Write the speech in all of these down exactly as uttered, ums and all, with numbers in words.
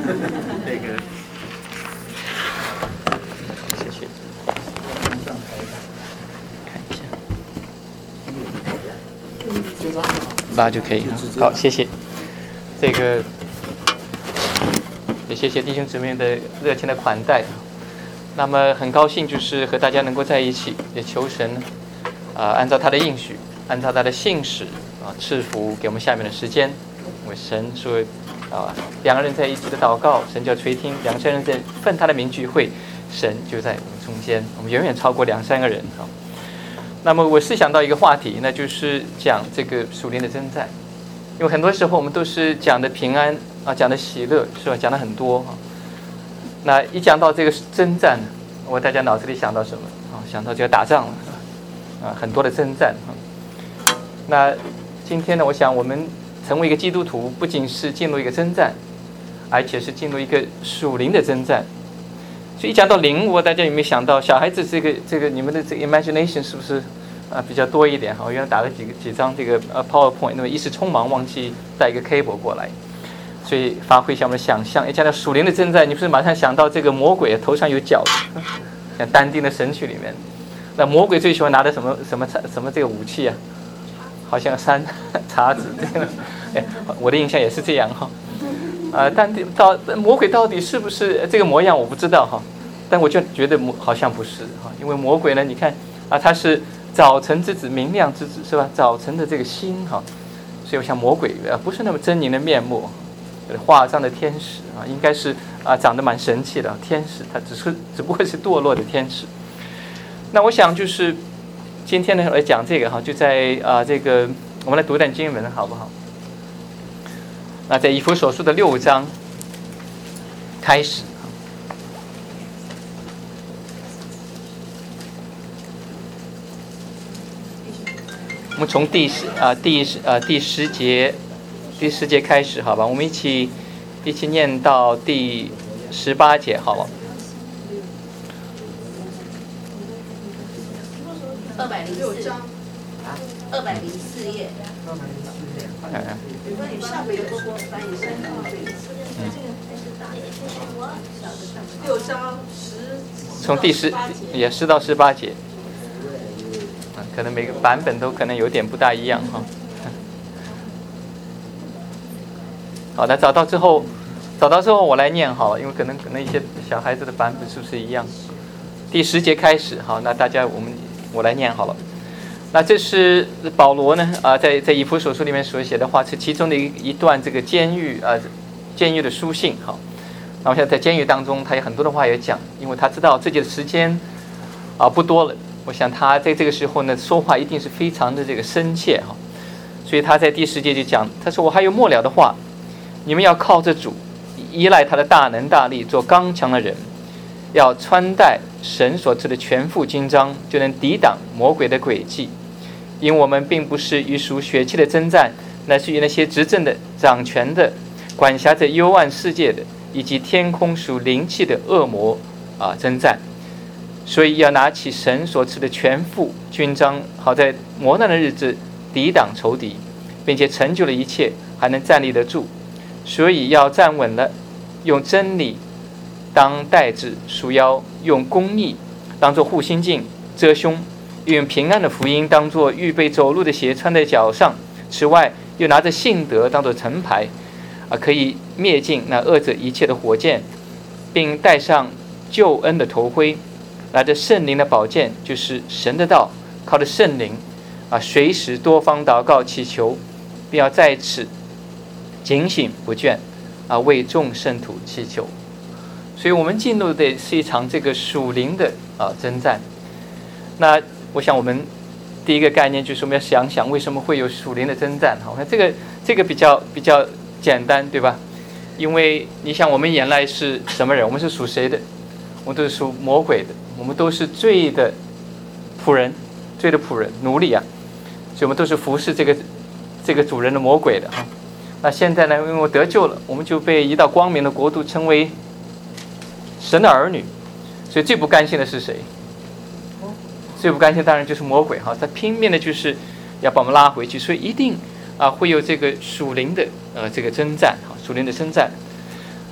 这个，谢谢。看一下，八就可以了。好，谢谢。这个，也谢谢弟兄姊妹的热情的款待。那么很高兴，就是和大家能够在一起，也求神啊、呃，按照他的应许，按照他的信使啊，赐福给我们下面的时间。因为神说啊，两个人在一起的祷告，神就要垂听；两三人在奉他的名聚会，神就在我们中间。我们远远超过两三个人啊。那么我是想到一个话题，那就是讲这个属灵的征战。因为很多时候我们都是讲的平安啊，讲的喜乐，是吧？讲的很多啊。那一讲到这个征战，我大家脑子里想到什么啊？想到就要打仗了，啊，很多的征战啊。那今天呢，我想我们成为一个基督徒，不仅是进入一个征战，而且是进入一个属灵的征战。所以一讲到灵，我大家有没有想到小孩子这个这个你们的这个 imagination 是不是啊比较多一点？哈，我原来打了几个几张这个呃 PowerPoint， 那么一时匆忙忘记带一个 cable 过来。所以发挥一下我们的想象，一讲到属灵的征战，你不是马上想到这个魔鬼头上有角，像但丁的神曲里面，那魔鬼最喜欢拿的什么什么什么这个武器啊？好像山叉子这样，哎，我的印象也是这样哈。啊、呃，但到魔鬼到底是不是这个模样，我不知道哈。但我就觉得好像不是哈，因为魔鬼呢，你看啊，他是早晨之子，明亮之子，是吧？早晨的这个星哈，所以我想魔鬼呃不是那么狰狞的面目。画上的天使啊，应该是啊长得蛮神气的天使，他只是只不过是堕落的天使。那我想就是今天呢来讲这个哈，就在啊这个我们来读一段经文好不好？那在以弗所书的六章开始，我们从第十啊第十啊第十节。第十节开始，好吧，我们一起一起念到第十八节，好吧？ 二百零六章，二百零四页。 嗯嗯。 六章十。 从第十也十到十八节，嗯，可能每个版本都可能有点不大一样哈。好的，找到之后，找到之后我来念好了，因为可能可能一些小孩子的版本是不是一样？第十节开始，好，那大家我们我来念好了。那这是保罗呢啊、呃，在在以弗所书里面所写的话，是其中的一一段这个监狱啊、呃、监狱的书信。好，那我想在监狱当中，他有很多的话要讲，因为他知道自己的时间啊、呃、不多了。我想他在这个时候呢，说话一定是非常的这个深切哈，所以他在第十节就讲，他说我还有末了的话。你们要靠着主，依赖他的大能大力，做刚强的人，要穿戴神所赐的全副军装，就能抵挡魔鬼的诡计。因为我们并不是与属血气的征战，乃是与那些执政的、掌权的、管辖着幽暗世界的，以及天空属灵气的恶魔啊征战。所以要拿起神所赐的全副军装，好在磨难的日子抵挡仇敌，并且成就了一切，还能站立得住。所以要站稳了，用真理当带子束腰，用公义当作护心镜遮胸，用平安的福音当作预备走路的鞋穿在脚上。此外，又拿着信德当作城牌，啊，可以灭尽那恶者一切的火箭，并戴上救恩的头盔，拿着圣灵的宝剑，就是神的道，靠着圣灵啊，随时多方祷告祈求，并要在此警醒不倦啊，为众圣徒祈求。所以我们进入的是一场这个属灵的啊征战。那我想我们第一个概念就是我们要想想为什么会有属灵的征战。好，那这个这个比较比较简单，对吧？因为你想我们原来是什么人？我们是属谁的？我们都是属魔鬼的，我们都是罪的仆人，罪的仆人奴隶啊，所以我们都是服侍这个这个主人的魔鬼的哈。那现在呢，因为我得救了，我们就被移到光明的国度，成为神的儿女。所以最不甘心的是谁？最不甘心当然就是魔鬼哈，他拼命的就是要把我们拉回去，所以一定啊会有这个属灵的呃这个征战哈，属灵的征战。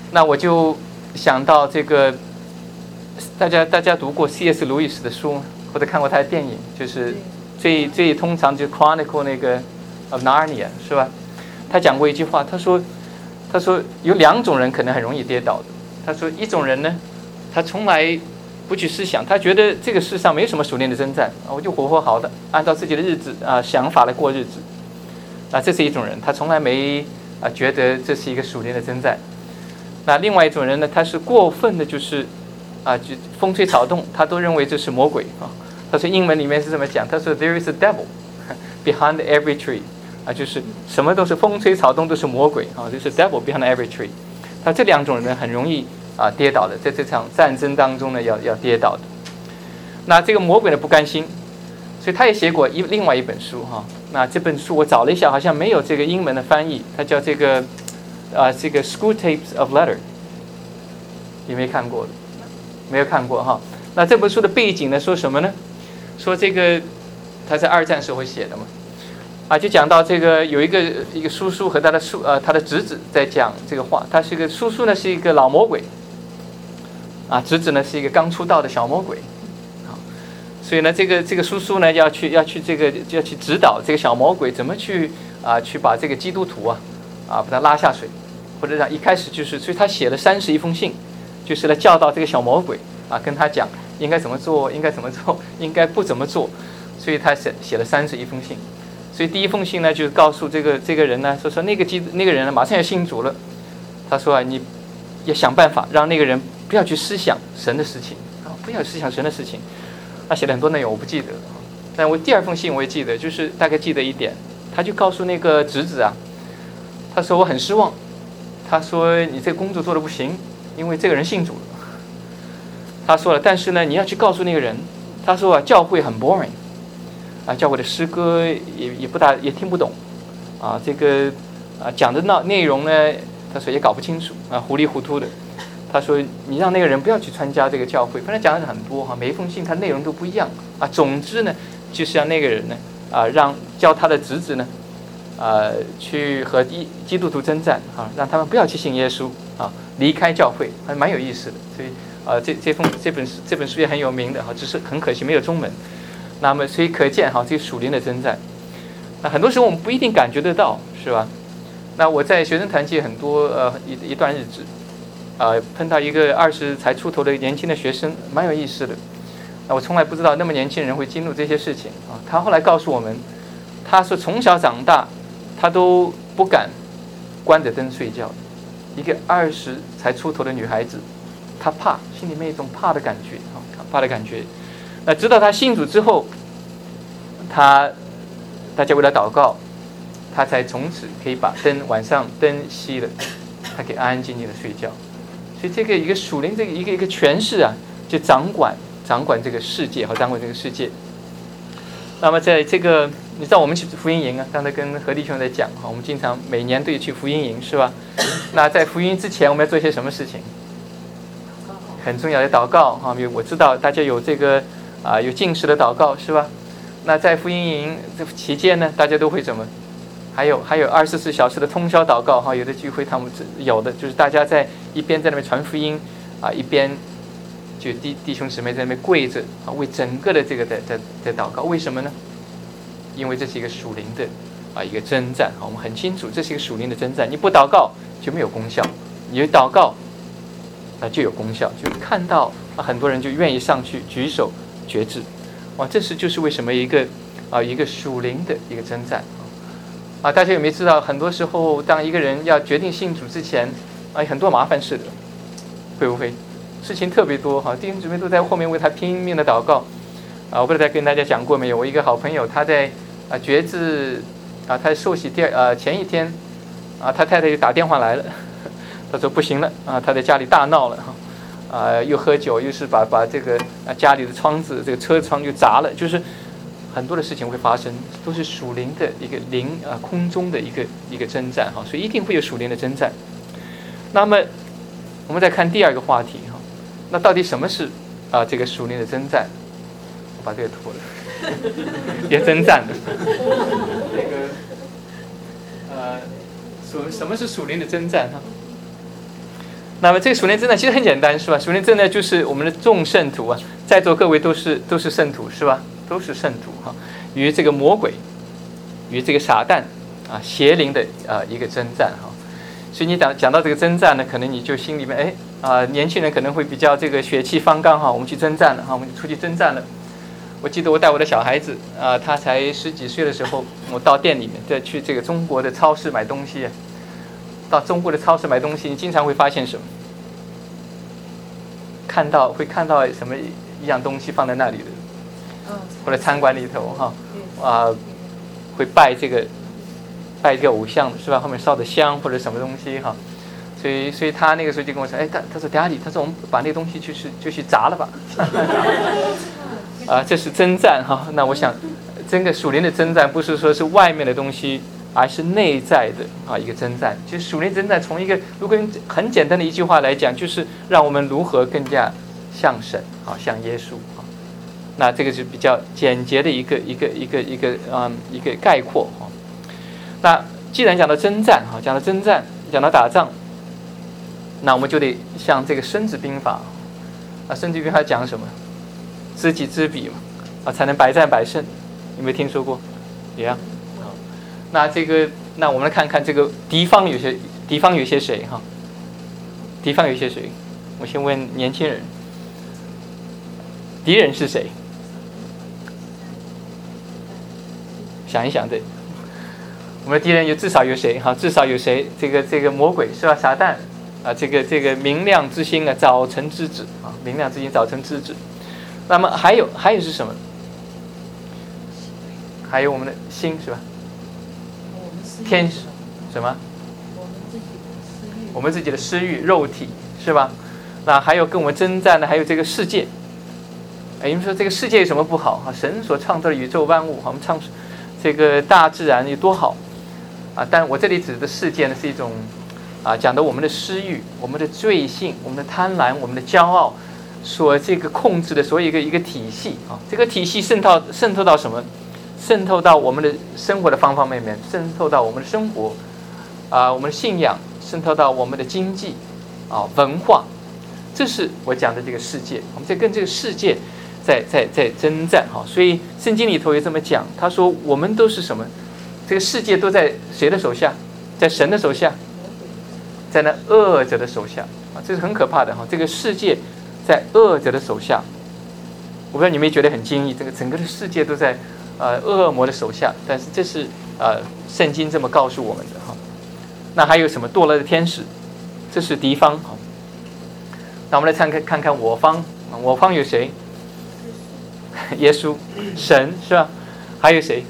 那我就想到这个，大家大家读过 C S 路易斯的书或者看过他的电影，就是最最通常就 Chronicle 那个 of Narnia 是吧？他讲过一句话，他说他说有两种人可能很容易跌倒的。他说一种人呢，他从来不去思想，他觉得这个世上没有什么属灵的征战，我就活活好的，按照自己的日子啊、呃、想法来过日子。啊，这是一种人，他从来没啊觉得这是一个属灵的征战。那另外一种人呢，他是过分的，就是啊，就风吹草动，他都认为这是魔鬼啊。他说英文里面是这么讲，他说 There is a devil behind every tree， 啊，就是什么都是风吹草动都是魔鬼啊，就是 devil behind every tree。他这两种人很容易啊跌倒的，在这场战争当中呢，要要跌倒的。那这个魔鬼呢不甘心，所以他也写过一另外一本书哈。那这本书我找了一下，好像没有这个英文的翻译，它叫这个。啊，这个 School Tapes of Letter， 有没有看过的？没有看过哈。那这本书的背景呢，说什么呢？说这个他在二战时候写的嘛，啊，就讲到这个有一个一个叔叔和他的叔呃他的侄子在讲这个话。他是一个叔叔呢是一个老魔鬼，啊，侄子呢是一个刚出道的小魔鬼，啊，所以呢这个这个叔叔呢要去要去这个要去指导这个小魔鬼怎么去啊去把这个基督徒啊啊把他拉下水。或者让一开始就是，所以他写了三十一封信，就是来教导这个小魔鬼啊，跟他讲应该怎么做，应该怎么做，应该不怎么做，所以他写写了三十一封信。所以第一封信呢，就是告诉这个这个人呢，说说那个基那个人呢，马上要信主了。他说啊，你要想办法让那个人不要去思想神的事情啊，不要思想神的事情。他写了很多内容，我不记得了，但我第二封信我也记得，就是大概记得一点，他就告诉那个侄子啊，他说我很失望。他说你这个工作做得不行，因为这个人信主了。他说了，但是呢，你要去告诉那个人，他说啊，教会很 boring， 啊，教会的诗歌也也不大也听不懂，啊，这个啊讲的那内容呢，他说也搞不清楚，啊，糊里糊涂的。他说你让那个人不要去参加这个教会，反正讲的很多哈，每一封信他内容都不一样啊。总之呢，就是让那个人呢啊，让教他的侄子呢。呃，去和基基督徒征战啊，让他们不要去信耶稣啊，离开教会，还蛮有意思的。所以啊，这这封这本这本书也很有名的哈，只是很可惜没有中文。那么所以可见哈，这个属灵的征战，那很多时候我们不一定感觉得到，是吧？那我在学生团契很多呃一一段日子，呃碰到一个二十才出头的年轻的学生，蛮有意思的。那我从来不知道那么年轻人会经历这些事情啊。他后来告诉我们，他说从小长大。他都不敢关着灯睡觉，一个二十才出头的女孩子，她怕，心里面一种怕的感觉啊，怕的感觉。那直到她信主之后，她大家为了祷告，她才从此可以把灯晚上灯熄了，她可以安安静静的睡觉。所以这个一个属灵这个一个一个权势啊，就掌管掌管这个世界和掌管这个世界。那么在这个。你知道我们去福音营啊，刚才跟何弟兄在讲哈，我们经常每年都去福音营，是吧？那在福音之前，我们要做些什么事情？很重要的祷告哈，因为我知道大家有这个啊、呃、有禁食的祷告，是吧？那在福音营这期间呢，大家都会怎么？还有还有二十四小时的通宵祷告哈，有的聚会他们有的就是大家在一边在那边传福音啊，一边就弟弟兄姊妹在那边跪着啊，为整个的这个在在在祷告，为什么呢？因为这是一个属灵的啊一个征战，我们很清楚这是一个属灵的征战。你不祷告就没有功效，你祷告啊就有功效，就看到啊很多人就愿意上去举手决志，哇，这是就是为什么一个啊一个属灵的一个征战啊。大家有没有知道，很多时候当一个人要决定信主之前啊，很多麻烦事的，会不会？事情特别多哈，弟兄姊妹都在后面为他拼命的祷告啊。我不知道跟大家讲过没有，我一个好朋友他在。啊，决志啊，他受洗第二呃前一天，啊，他太太就打电话来了，他说不行了啊，他在家里大闹了哈，啊，又喝酒，又是把把这个啊家里的窗子这个车窗就砸了，就是很多的事情会发生，都是属灵的一个灵啊空中的一个一个征战哈，所以一定会有属灵的征战。那么我们再看第二个话题哈，那到底什么是啊这个属灵的征战？我把这个脱了。别征战了。这个呃，属什么是属灵的征战哈？ 那么这个属灵征战其实很简单，是吧？属灵征战就是我们的众圣徒啊，在座各位都是都是圣徒，是吧？都是圣徒哈，与这个魔鬼，与这个撒旦啊邪灵的啊一个征战哈。所以你讲讲到这个征战呢，可能你就心里面哎啊、呃，年轻人可能会比较这个血气方刚哈，我们去征战了哈，我们出去征战了。我记得我带我的小孩子啊、呃，他才十几岁的时候，我到店里面再去这个中国的超市买东西。到中国的超市买东西，你经常会发现什么？看到会看到什么一样东西放在那里的，或者餐馆里头哈啊、呃，会拜这个拜一个偶像是吧？后面烧的香或者什么东西哈，所以所以他那个时候就跟我说，哎，他他说 Daddy， 他说我们把那个东西就是就去砸了吧，啊，这是征战哈。那我想，这个属灵的征战不是说是外面的东西。而是内在的啊一个征战，就是属灵征战。从一个如果用很简单的一句话来讲，就是让我们如何更加像神啊，像耶稣啊。那这个是比较简洁的一个一个一个一个嗯一个概括啊。那既然讲到征战啊，讲到征战，讲到打仗，那我们就得像这个《孙子兵法》啊，《孙子兵法》讲什么？知己知彼嘛，啊，才能百战百胜。有没有听说过？也啊。那这个，那我们来看看这个敌方有些敌方有些谁哈？敌方有些谁？我先问年轻人，敌人是谁？想一想，对，我们的敌人有至少有谁哈？至少有谁？这个这个魔鬼是吧？撒旦啊，这个这个明亮之星啊，早晨之子啊，明亮之星，早晨之子。那么还有还有是什么？还有我们的心是吧？天使，什么？我们自己的私欲，肉体是吧？那还有跟我们征战的，还有这个世界。哎，你们说这个世界有什么不好啊？神所创造的宇宙万物，我们创这个大自然有多好啊？但我这里指的世界呢，是一种啊，讲的我们的私欲、我们的罪性、我们的贪婪、我们的骄傲所这个控制的所有一个一个体系啊。这个体系渗透渗透到什么？渗透到我们的生活的方方面面，渗透到我们的生活，啊、呃，我们的信仰，渗透到我们的经济，啊，文化，这是我讲的这个世界。我们在跟这个世界在在在征战哈。所以圣经里头也这么讲，他说我们都是什么？这个世界都在谁的手下？在神的手下，在那恶者的手下啊，这是很可怕的哈。这个世界在恶者的手下，我不知道你们觉得很惊异，这个整个的世界都在。呃，恶魔的手下，但是这是呃圣经这么告诉我们的哈。那还有什么堕落的天使？这是敌方哈。那我们来看看看看我方，我方有谁？耶稣、神是吧？还有谁？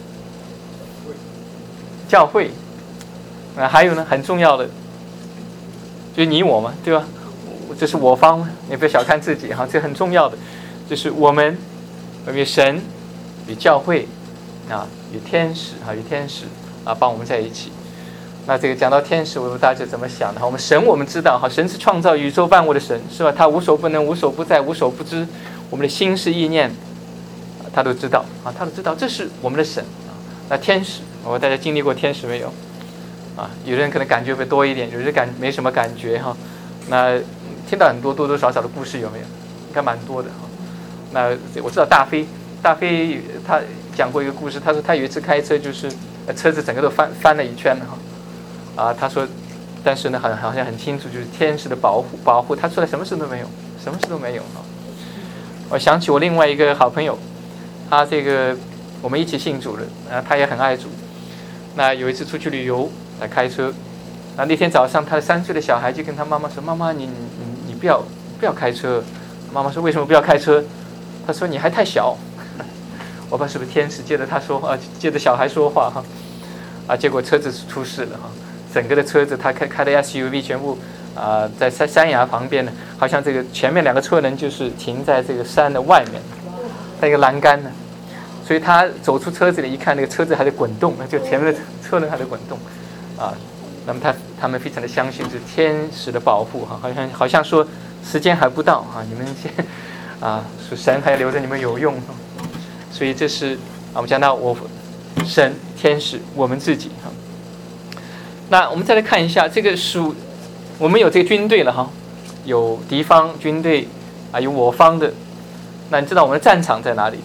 教会。啊，还有呢，很重要的，就是你我嘛，对吧？这是我方，你不要小看自己哈，这很重要的，就是我们有神。与教会啊，与天使啊，与天使啊，帮我们在一起。那这个讲到天使，我们大家怎么想的？我们神我们知道哈，神是创造宇宙万物的神，是吧？他无所不能，无所不在，无所不知。我们的心思意念，他都知道啊，他都知道，这是我们的神啊。那天使，我大家经历过天使没有？啊，有人可能感觉会多一点，有人感没什么感觉哈。那听到很多多多少少的故事有没有？应该蛮多的哈。那我知道大飞。大飞他讲过一个故事，他说他有一次开车，就是车子整个都翻翻了一圈哈，啊，他说，但是呢，好像好像很清楚，就是天使的保护保护，他出来什么事都没有，什么事都没有哈。我想起我另外一个好朋友，他这个我们一起信主的，啊，他也很爱主。那有一次出去旅游，来开车，那那天早上他的三岁的小孩就跟他妈妈说：“妈妈，你你你不要不要开车。”妈妈说：“为什么不要开车？”他说：“你还太小。”我不知道是不是天使借着他说话，借着小孩说话哈，啊，结果车子出事了哈，整个的车子他开开的 S U V 全部啊、呃、在山山崖旁边呢，好像这个前面两个车轮就是停在这个山的外面，那个栏杆呢，所以他走出车子里一看，那个车子还在滚动，就前面的车轮还在滚动，啊，那么他他们非常的相信是天使的保护哈，好像好像说时间还不到啊，你们先啊，说神还留着你们有用。所以这是啊，我们讲到我神、天使、我们自己哈。那我们再来看一下这个属，我们有这个军队了哈。 有敌方军队啊，有我方的。那你知道我们的战场在哪里？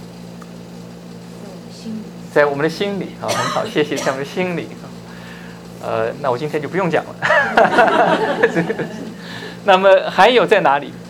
在我们的心里啊，很好，谢谢，在我们的心里。呃，那我今天就不用讲了。那么还有在哪里？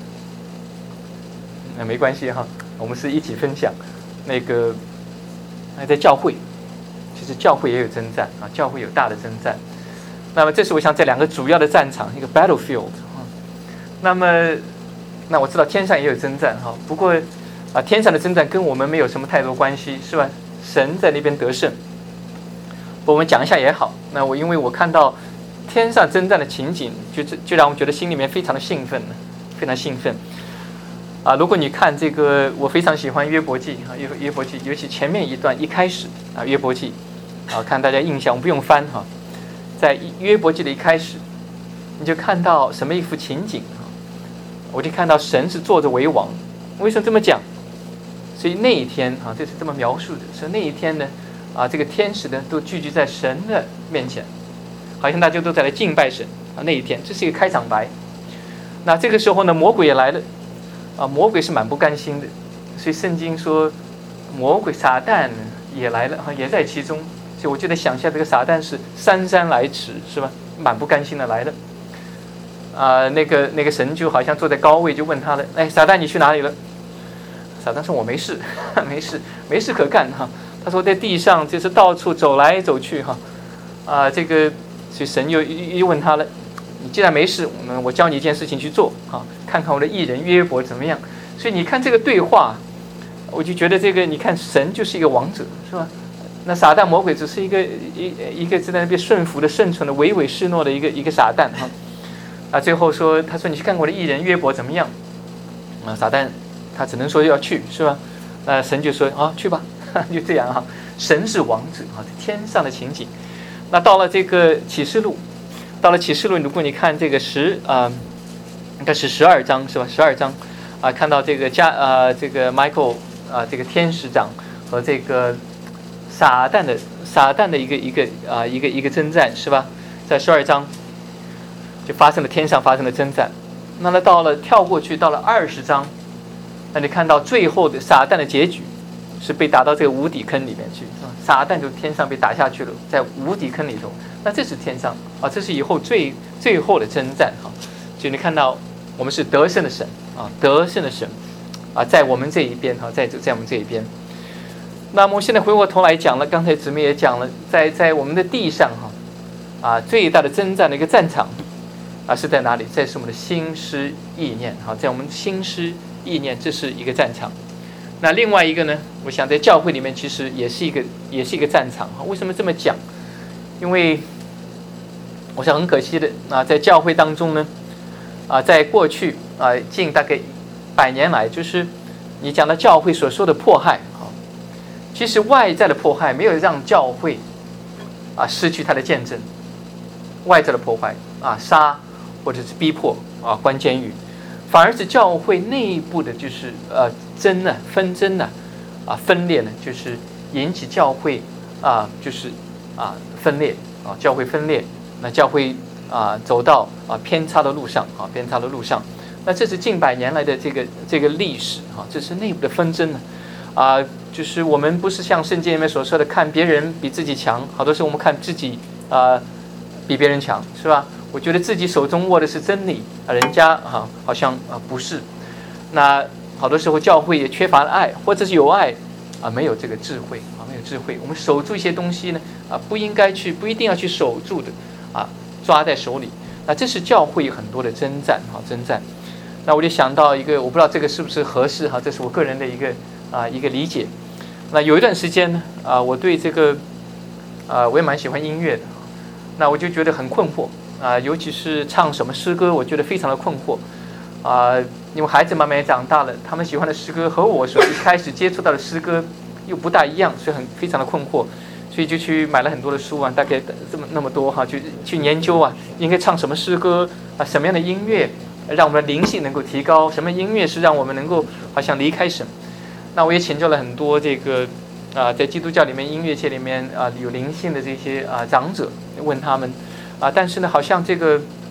那没关系哈，我们是一起分享。那个还在教会，其实教会也有征战啊，教会有大的征战。那么这是我想这两个主要的战场，一个 battlefield 啊。那么那我知道天上也有征战哈，不过啊，天上的征战跟我们没有什么太多关系，是吧？神在那边得胜。我们讲一下也好。那我因为我看到天上征战的情景，就就让我们觉得心里面非常的兴奋，非常兴奋。啊，如果你看这个，我非常喜欢约伯记啊，约约伯记，尤其前面一段一开始啊，约伯记啊，看大家印象，我不用翻哈，在约伯记的一开始，你就看到什么一幅情景啊？我就看到神是坐着为王。为什么这么讲？所以那一天啊，这是这么描述的，说那一天呢，啊，这个天使呢都聚集在神的面前，好像大家都在来敬拜神啊。那一天，这是一个开场白。那这个时候呢，魔鬼也来了。啊，魔鬼是蛮不甘心的，所以圣经说，魔鬼撒旦也来了，也在其中。所以我就在想一下，这个撒旦是姗姗来迟，是吧？蛮不甘心的来了。啊，那个那个神就好像坐在高位，就问他了：“哎，撒旦，你去哪里了？”撒旦说：“我没事，没事，没事可干哈。”他说在地上就是到处走来走去哈。啊，这个所以神又又问他了。你既然没事，我我教你一件事情去做啊，看看我的艺人约伯怎么样。所以你看这个对话，我就觉得这个，你看神就是一个王者，是吧？那撒旦魔鬼只是一个一一个在那边顺服的、顺从的、唯唯是诺的一个一个撒旦哈。啊，最后说，他说你去看看我的艺人约伯怎么样？啊，撒旦他只能说要去，是吧？那神就说啊，去吧，就这样哈。神是王者啊，天上的情景。那到了这个启示录。到了启示录，如果你看这个十啊、呃，应该是十二章是吧？十二章啊、呃，看到这个加呃这个 Michael 啊、呃、这个天使长和这个撒旦的撒旦的一个一个啊、呃、一个一个征战是吧？在十二章就发生了天上发生了征战。那么到了跳过去到了二十章，那你看到最后的撒旦的结局是被打到这个无底坑里面去，撒旦就天上被打下去了，在无底坑里头。那这是天上啊，这是以后最最后的征战哈。所以你看到我们是得胜的神啊，得胜的神啊，在我们这一边哈，在在我们这一边。那么现在回过头来讲了，刚才姊妹也讲了，在在我们的地上哈啊，最大的征战的一个战场啊是在哪里？在是我们的心思意念哈，在我们心思意念，这是一个战场。那另外一个呢，我想在教会里面其实也是一个也是一个战场哈。为什么这么讲？因为我想很可惜的啊，在教会当中呢，啊，在过去啊近大概百年来，就是你讲到教会所说的迫害啊，其实外在的迫害没有让教会啊失去它的见证，外在的破坏啊杀或者是逼迫啊关监狱，反而是教会内部的就是呃争呢纷争呢啊分裂呢，就是引起教会啊就是啊。分裂啊，教会分裂，那教会啊走到啊偏差的路上啊，偏差的路上，那这是近百年来的这个这个历史啊，这是内部的纷争呢啊，就是我们不是像圣经里面所说的看别人比自己强，好多时候我们看自己啊比别人强，是吧？我觉得自己手中握的是真理啊，人家啊好像啊不是，那好多时候教会也缺乏了爱，或者是有爱啊没有这个智慧啊没有智慧，我们守住一些东西呢。啊，不应该去，不一定要去守住的，啊，抓在手里。那这是教会很多的征战，哈，征战。那我就想到一个，我不知道这个是不是合适，哈，这是我个人的一个啊一个理解。那有一段时间呢，啊，我对这个，啊，我也蛮喜欢音乐的，那我就觉得很困惑，啊，尤其是唱什么诗歌，我觉得非常的困惑，啊，因为孩子慢慢也长大了，他们喜欢的诗歌和我所一开始接触到的诗歌又不大一样，所以很非常的困惑。所以就去买了很多的书啊，大概这么那么多哈，去去研究啊，应该唱什么诗歌啊，什么样的音乐让我们的灵性能够提高，什么音乐是让我们能够好像离开神。那我也请教了很多这个啊，在基督教里面音乐界里面啊有灵性的这些啊长者，问他们啊，但是呢，好像这个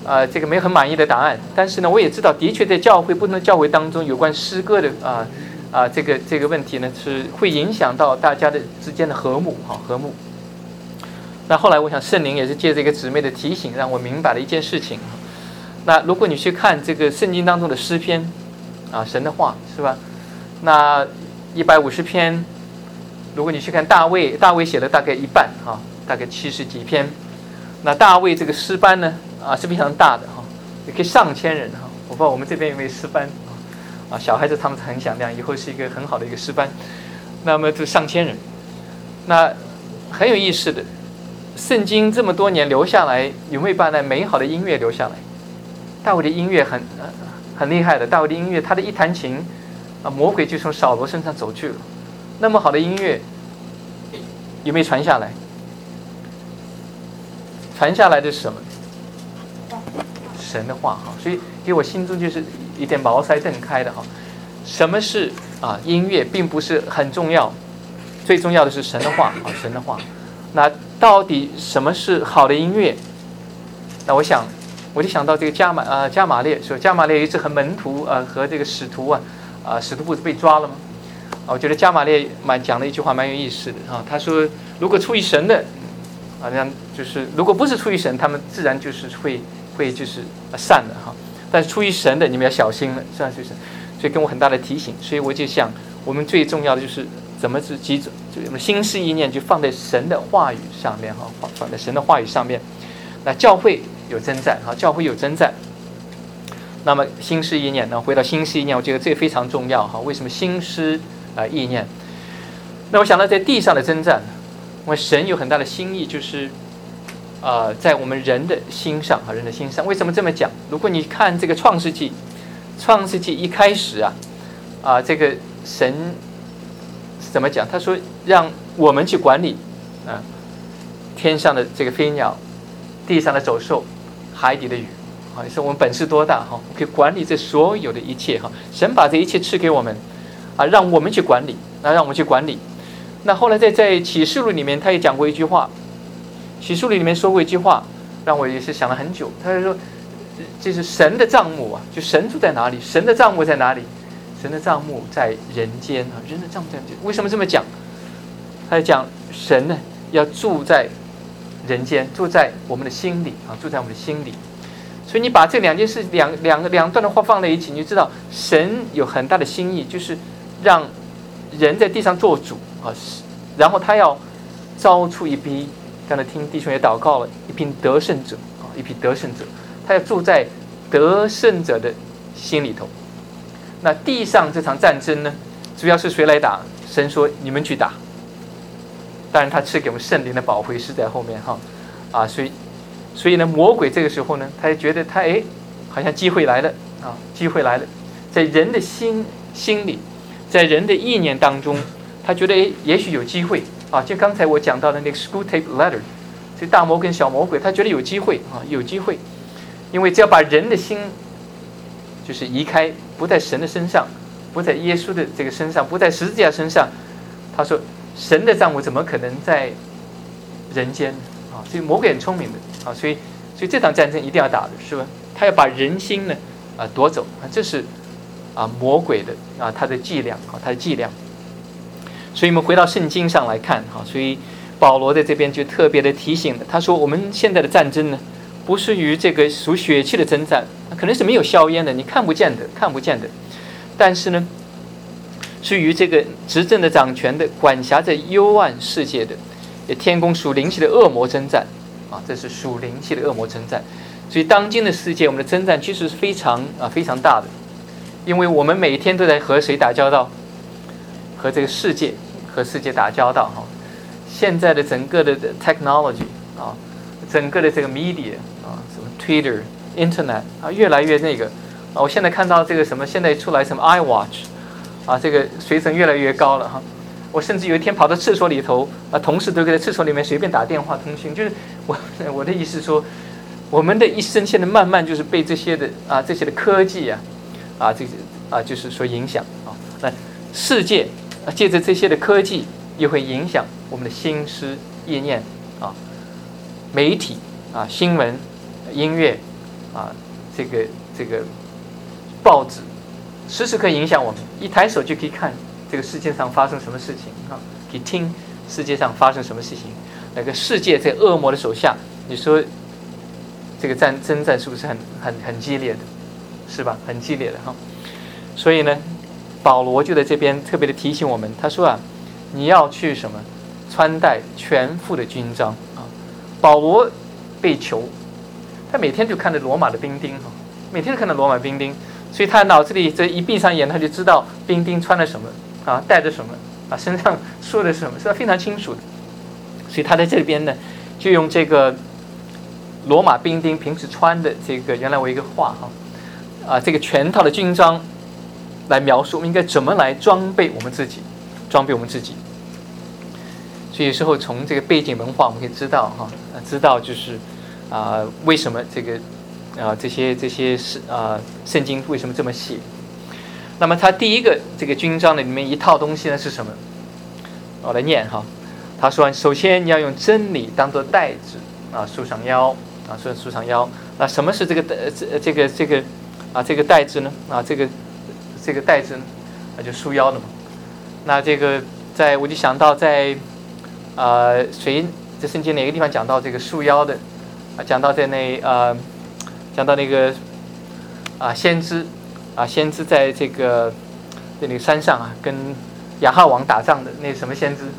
呃，这个没有很满意的答案。但是呢，我也知道，的确在教会不同的教会当中，有关诗歌的啊啊、呃、这个这个问题呢，是会影响到大家的之间的和睦哈、和睦。那后来我想圣灵也是借这个姊妹的提醒，让我明白了一件事情。那如果你去看这个圣经当中的诗篇啊，神的话是吧？那一百五十篇，如果你去看大卫，大卫写了大概一半哈、啊，大概七十几篇。那大卫这个诗班呢啊是非常大的哈、啊，也可以上千人哈、啊。我不知道我们这边有没有诗班啊？小孩子他们很响亮，以后是一个很好的一个诗班。那么就上千人，那很有意思的。圣经这么多年留下来，有没有把那美好的音乐留下来？大卫的音乐很、呃、很厉害的，大卫的音乐，他的一弹琴，啊，魔鬼就从扫罗身上走去了。那么好的音乐，有没有传下来？传下来的是什么？神的话哈，所以给我心中就是一点茅塞顿开的哈。什么是啊音乐，并不是很重要，最重要的是神的话啊，神的话。那到底什么是好的音乐？那我想，我就想到这个加马呃加马列说，加马列有一次和门徒呃和这个使徒啊啊、呃、使徒不是被抓了吗？啊，我觉得加马列蛮讲了一句话蛮有意思的啊，他说如果出于神的，好像就是如果不是出于神，他们自然就是会会就是散的哈。但是出于神的，你们要小心了，是吧？就是所以跟我很大的提醒，所以我就想，我们最重要的就是怎么是集中，就我们心思意念就放在神的话语上面哈，放放在神的话语上面。那教会有征战哈，教会有征战。那么心思意念呢？回到心思意念，我觉得这个非常重要哈。为什么心思啊、呃、意念？那我想到在地上的征战，因为神有很大的心意，就是呃在我们人的心上啊，人的心上。为什么这么讲？如果你看这个创世纪，创世纪一开始啊啊、呃、这个神怎么讲？他说让我们去管理啊、呃、天上的这个飞鸟，地上的走兽，海底的鱼。啊，说我们本事多大哈，可以管理这所有的一切哈。神把这一切赐给我们，啊，让我们去管理，那让我们去管理。那后来在在启示录里面，他也讲过一句话，启示录里面说过一句话，让我也是想了很久。他就说，这是神的帐幕啊，就神住在哪里？神的帐幕在哪里？神的帐幕在人间啊，人的帐幕在人间。为什么这么讲？他在讲神呢，要住在人间，住在我们的心里啊，住在我们的心里。所以你把这两件事两两个两段的话放在一起，你就知道神有很大的心意，就是让人在地上做主啊，然后他要招出一批，刚才听弟兄也祷告了，一批得胜者啊，一批得胜者，他要住在得胜者的心里头。那地上这场战争呢，主要是谁来打？神说你们去打，当然他赐给我们圣灵的保惠师在后面哈啊，所以。所以呢，魔鬼这个时候呢，他就觉得他哎，好像机会来了啊，机会来了，在人的心心里，在人的意念当中，他觉得哎，也许有机会啊。就刚才我讲到的那个 Screw Tape Letter， 这大魔跟小魔鬼，他觉得有机会啊，有机会，因为只要把人的心就是移开，不在神的身上，不在耶稣的这个身上，不在十字架身上，他说神的帐幕怎么可能在人间啊？所以魔鬼很聪明的。啊，所以，所以这场战争一定要打的，是吧？他要把人心呢，啊夺走啊，这是啊魔鬼的啊他的伎俩啊，他的伎俩。所以我们回到圣经上来看哈，所以保罗在这边就特别的提醒了，他说我们现在的战争呢，不是与这个属血气的征战，可能是没有硝烟的，你看不见的，看不见的，但是呢，是与这个执政的、掌权的、管辖着幽暗世界的，也天宫属灵气的恶魔征战。啊，这是属灵气的恶魔征战，所以当今的世界，我们的征战其实是非常啊非常大的，因为我们每天都在和谁打交道？和这个世界，和世界打交道哈。现在的整个的 technology 啊，整个的这个 media 啊，什么 Twitter、Internet 啊，越来越那个啊。我现在看到这个什么，现在出来什么 iWatch 啊，这个水准越来越高了哈。我甚至有一天跑到厕所里头啊，同事都在厕所里面随便打电话通讯，就是我我的意思说，我们的一生现在慢慢就是被这些的啊这些的科技啊啊这些啊就是说影响啊，那世界啊借着这些的科技也会影响我们的心思意念啊，媒体啊新闻、音乐啊，这个这个报纸时时刻影响我们，一抬手就可以看这个世界上发生什么事情啊，可以听世界上发生什么事情。那个世界在恶魔的手下，你说这个战征战是不是很很很激烈的，是吧？很激烈的哈。所以呢，保罗就在这边特别的提醒我们，他说啊，你要去什么？穿戴全副的军装啊。保罗被囚，他每天就看着罗马的兵丁哈，每天都看着罗马兵丁，所以他脑子里这一闭上眼，他就知道兵丁穿了什么啊，带着什么啊，身上说的是什么，是他非常清楚的。所以他在这边呢，就用这个罗马兵丁平时穿的这个，原来我一个画哈啊，这个全套的军装来描述我们应该怎么来装备我们自己，装备我们自己。所以有时候从这个背景文化，我们可以知道哈，知道就是啊、呃，为什么这个啊、呃、这些这些是啊、呃、圣经为什么这么写？那么他第一个这个军装的里面一套东西呢是什么？我来念哈，他说：首先你要用真理当做带子啊，束上腰啊，束束上腰。那什么是这个这这个这个啊这个带子呢？啊这个这个带子呢，那就束腰的嘛。那这个在我就想到在啊谁这圣经哪个地方讲到这个束腰的啊？讲到在那啊讲到那个啊先知啊先知在这个在那个山上啊跟亚哈王打仗的那什么先知？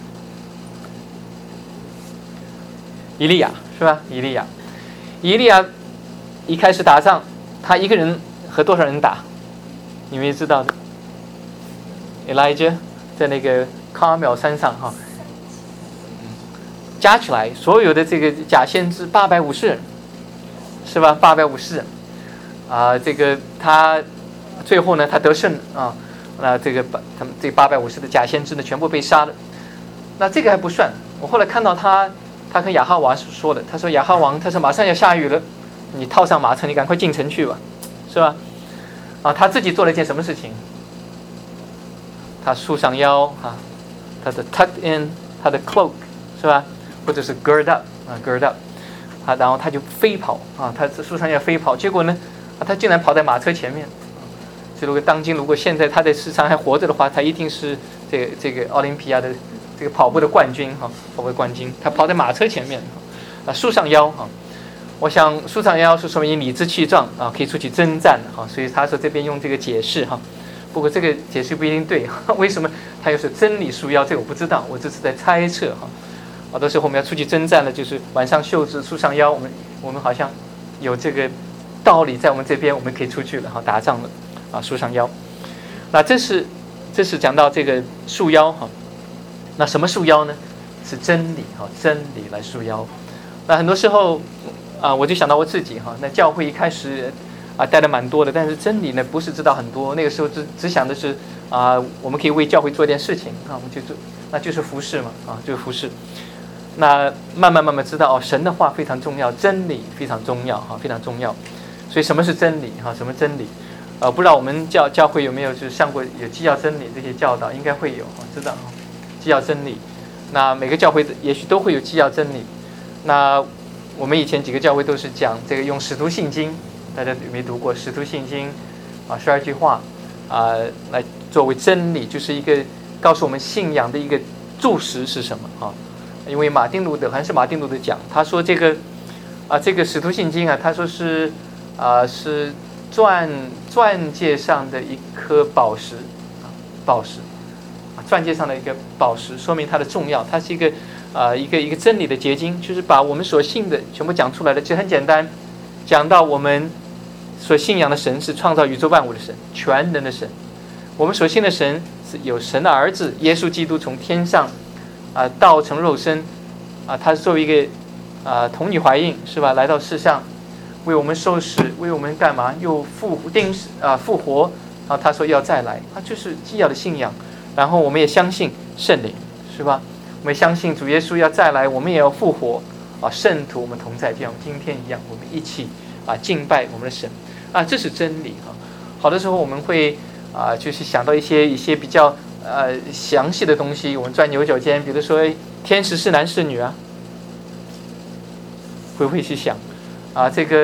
以利亚是吧？以利亚，以利亚一开始打仗，他一个人和多少人打？你们也知道的。Elijah 在那个卡繆山上哈，加起来所有的这个假先知八百五十人，是吧？八百五十人啊，这个他最后呢，他得胜啊，那这个把他们这八百五十的假先知呢，全部被杀了。那这个还不算，我后来看到他。他跟亚哈王说的，他说亚哈王，他说马上要下雨了，你套上马车，你赶快进城去吧，是吧？啊，他自己做了一件什么事情？他束上腰啊，他的 tuck in， 他的 cloak 是吧？或者是 gird up 啊 gird up， 啊，然后他就飞跑啊，他束上腰飞跑，结果呢，啊，他竟然跑在马车前面。所以如果当今如果现在他在世上还活着的话，他一定是这个这个奥林匹亚的。这个跑步的冠军哈，跑步的冠军，他跑在马车前面，啊，束上腰哈。我想束上腰是说明理直气壮啊，可以出去征战哈。所以他说这边用这个解释哈，不过这个解释不一定对，为什么他又是真理束腰？这个我不知道，我这是在猜测哈。好多时候我们要出去征战了，就是挽上袖子束上腰，我们我们好像有这个道理在我们这边，我们可以出去了哈，打仗了啊，束上腰。那这是这是讲到这个束腰哈。那什么束腰呢？是真理哈，真理来束腰。那很多时候啊，我就想到我自己哈。那教会一开始啊带的蛮多的，但是真理呢不是知道很多。那个时候只只想的是啊，我们可以为教会做点事情啊，我们就做，那就是服事嘛啊，就是服事。那慢慢慢慢知道哦，神的话非常重要，真理非常重要哈，非常重要。所以什么是真理哈？什么真理？呃，不知道我们教教会有没有就是上过有纪要真理这些教导，应该会有哈，知道哈。纪要真理，那每个教会也许都会有纪要真理。那我们以前几个教会都是讲这个用使徒信经，大家有没有读过使徒信经啊？十二句话啊，来作为真理，就是一个告诉我们信仰的一个注释是什么啊？因为马丁路德还是马丁路德讲，他说这个啊，这个使徒信经啊，他说是啊是钻钻戒上的一颗宝石啊，宝石。钻戒上的一个宝石，说明它的重要。它是一个，呃，一个一个真理的结晶，就是把我们所信的全部讲出来了。其实很简单，讲到我们所信仰的神是创造宇宙万物的神，全能的神。我们所信的神是有神的儿子耶稣基督从天上啊、呃、道成肉身啊、呃，他是作为一个啊、呃、童女怀孕是吧，来到世上为我们受死，为我们干嘛？又复定啊、呃、复活，然后他说要再来，啊，就是基要的信仰。然后我们也相信圣灵，是吧？我们相信主耶稣要再来，我们也要复活啊！圣徒我们同在，就像今天一样，我们一起啊敬拜我们的神啊，这是真理哈。好的时候我们会啊，就是想到一些一些比较呃详细的东西，我们钻牛角尖，比如说天使是男是女啊，会不会去想啊？这个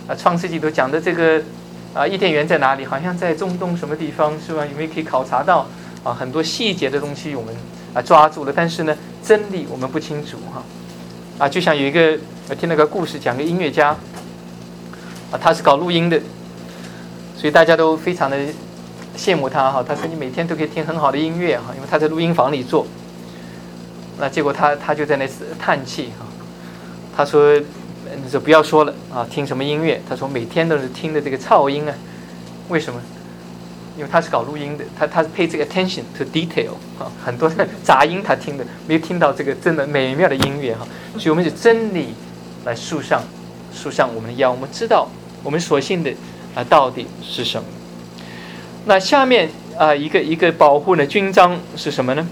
啊，创世纪都讲的这个啊伊甸园在哪里？好像在中东什么地方是吧？因为可以考察到啊很多细节的东西我们啊抓住了，但是呢真理我们不清楚哈。啊，就像有一个我听那个故事，讲个音乐家啊，他是搞录音的，所以大家都非常的羡慕他哈。他说你每天都可以听很好的音乐哈，因为他在录音房里做。那结果他他就在那叹气哈，他说你说不要说了啊，听什么音乐？他说每天都是听的这个噪音啊，为什么？因为他是搞录音的，他他 pay 这个 attention to detail 啊，很多的杂音他听的，没有听到这个真的美妙的音乐哈。所以我们是真理来束上束上我们的腰，我们知道我们所信的啊到底是什么。那下面啊一个一个保护的军章是什么呢？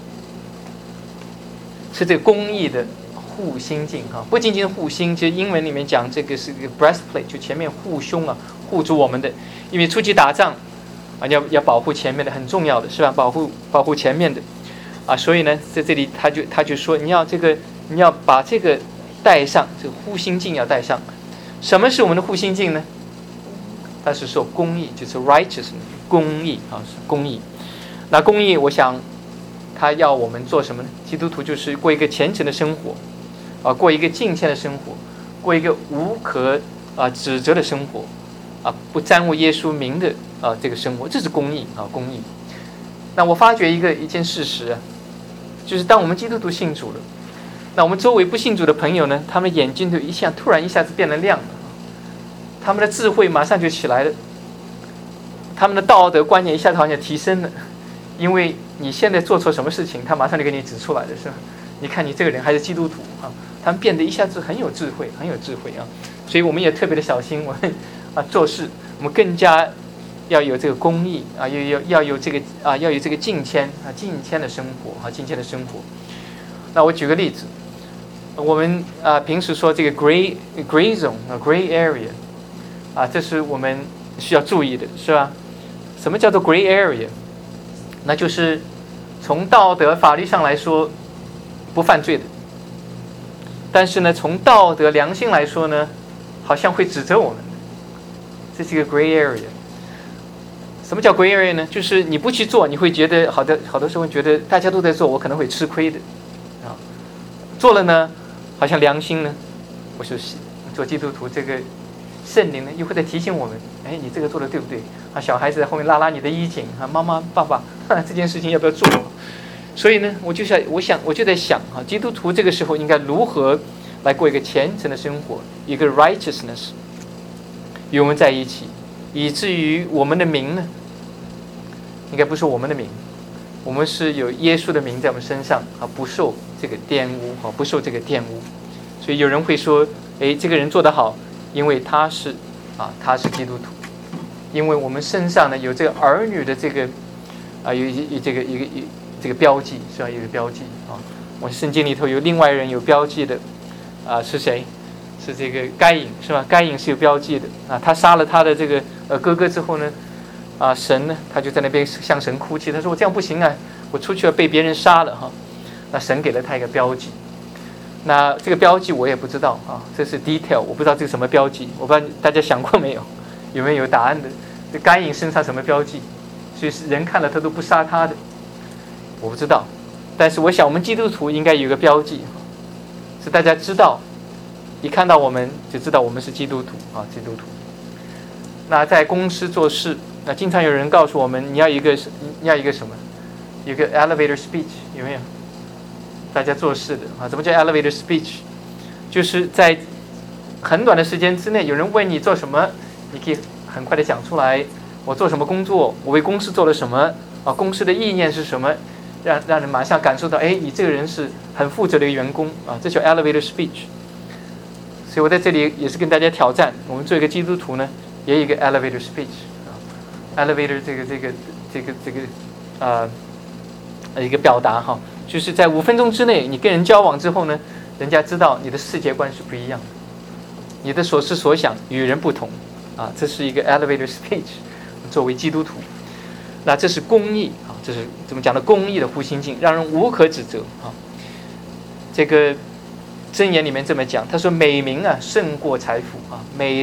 是这个公义的护心镜哈，不仅仅是护心，其实英文里面讲这个是一个 breastplate， 就前面护胸啊，护住我们的，因为出去打仗啊，要要保护前面的，很重要的是吧？保护保护前面的啊，所以呢，在这里他就他就说，你要这个你要把这个带上，这个护心镜要带上。什么是我们的护心镜呢？它是说公义，就是 righteousness， 公义啊，是公义。那公义，我想他要我们做什么呢？基督徒就是过一个虔诚的生活啊，过一个敬虔的生活，过一个无可啊指责的生活啊，不沾污耶稣名的啊这个生活，这是公义啊，公义。那我发觉一个一件事实啊，就是当我们基督徒信主了，那我们周围不信主的朋友呢，他们眼睛就一下突然一下子变得亮了，他们的智慧马上就起来了，他们的道德观念一下子好像提升了，因为你现在做错什么事情，他马上就给你指出来了，是吧？你看你这个人还是基督徒啊，他们变得一下子很有智慧，很有智慧啊，所以我们也特别的小心，我们啊做事，我们更加要有这个公义啊，要要要有这个啊，要有这个敬谦啊，敬谦的生活啊，敬谦的生活。那我举个例子，我们啊平时说这个 gray gray zone 啊 gray area 啊，这是我们需要注意的，是吧？什么叫做 gray area？ 那就是从道德法律上来说不犯罪的，但是呢，从道德良心来说呢，好像会指责我们，这是一个 gray area。什么叫 gray area 呢？就是你不去做，你会觉得好的，好多时候觉得大家都在做，我可能会吃亏的啊。做了呢，好像良心呢，我说是做基督徒，这个圣灵呢又会在提醒我们，哎，你这个做的对不对？啊，小孩子在后面拉拉你的衣襟啊，妈妈爸爸，这件事情要不要做？所以呢，我就想，我想，我就在想啊，基督徒这个时候应该如何来过一个虔诚的生活，一个 righteousness 与我们在一起，以至于我们的名呢，应该不是我们的名，我们是有耶稣的名在我们身上啊，不受这个玷污啊，不受这个玷污。所以有人会说，哎，这个人做得好，因为他是啊，他是基督徒，因为我们身上呢有这个儿女的这个啊，有有这个一个一这个标记是吧？有个标记啊。我圣经里头有另外人有标记的啊，是谁？是这个该隐是吧？该隐是有标记的啊。他杀了他的这个呃哥哥之后呢，啊神呢他就在那边向神哭泣，他说我这样不行啊，我出去了被别人杀了哈。那神给了他一个标记。那这个标记我也不知道啊，这是 detail， 我不知道这是什么标记，我不知道大家想过没有，有没有有答案的？这该隐身上什么标记？所以人看了他都不杀他的，我不知道。但是我想我们基督徒应该有个标记，是大家知道，一看到我们就知道我们是基督徒啊，基督徒。那在公司做事，那经常有人告诉我们，你要一个你要一个什么？有一个 elevator speech， 有没有？大家做事的啊，怎么叫 elevator speech？ 就是在很短的时间之内，有人问你做什么，你可以很快的讲出来。我做什么工作？我为公司做了什么？啊，公司的意念是什么？让让人马上感受到，哎，你这个人是很负责的一个员工啊，这叫 elevator speech。所以我在这里也是跟大家挑战，我们做一个基督徒呢，也有一个 elevator speech 啊 ，elevator 这个这个这个这个呃一个表达哈。就是在五分钟之内，你跟人交往之后呢，人家知道你的世界观是不一样的，你的所思所想与人不同啊，这是一个 elevator speech。作为基督徒，那这是公义啊，这是怎么讲的？公义的护心镜，让人无可指责啊。这个箴言里面这么讲，他说美名啊胜过财富啊，美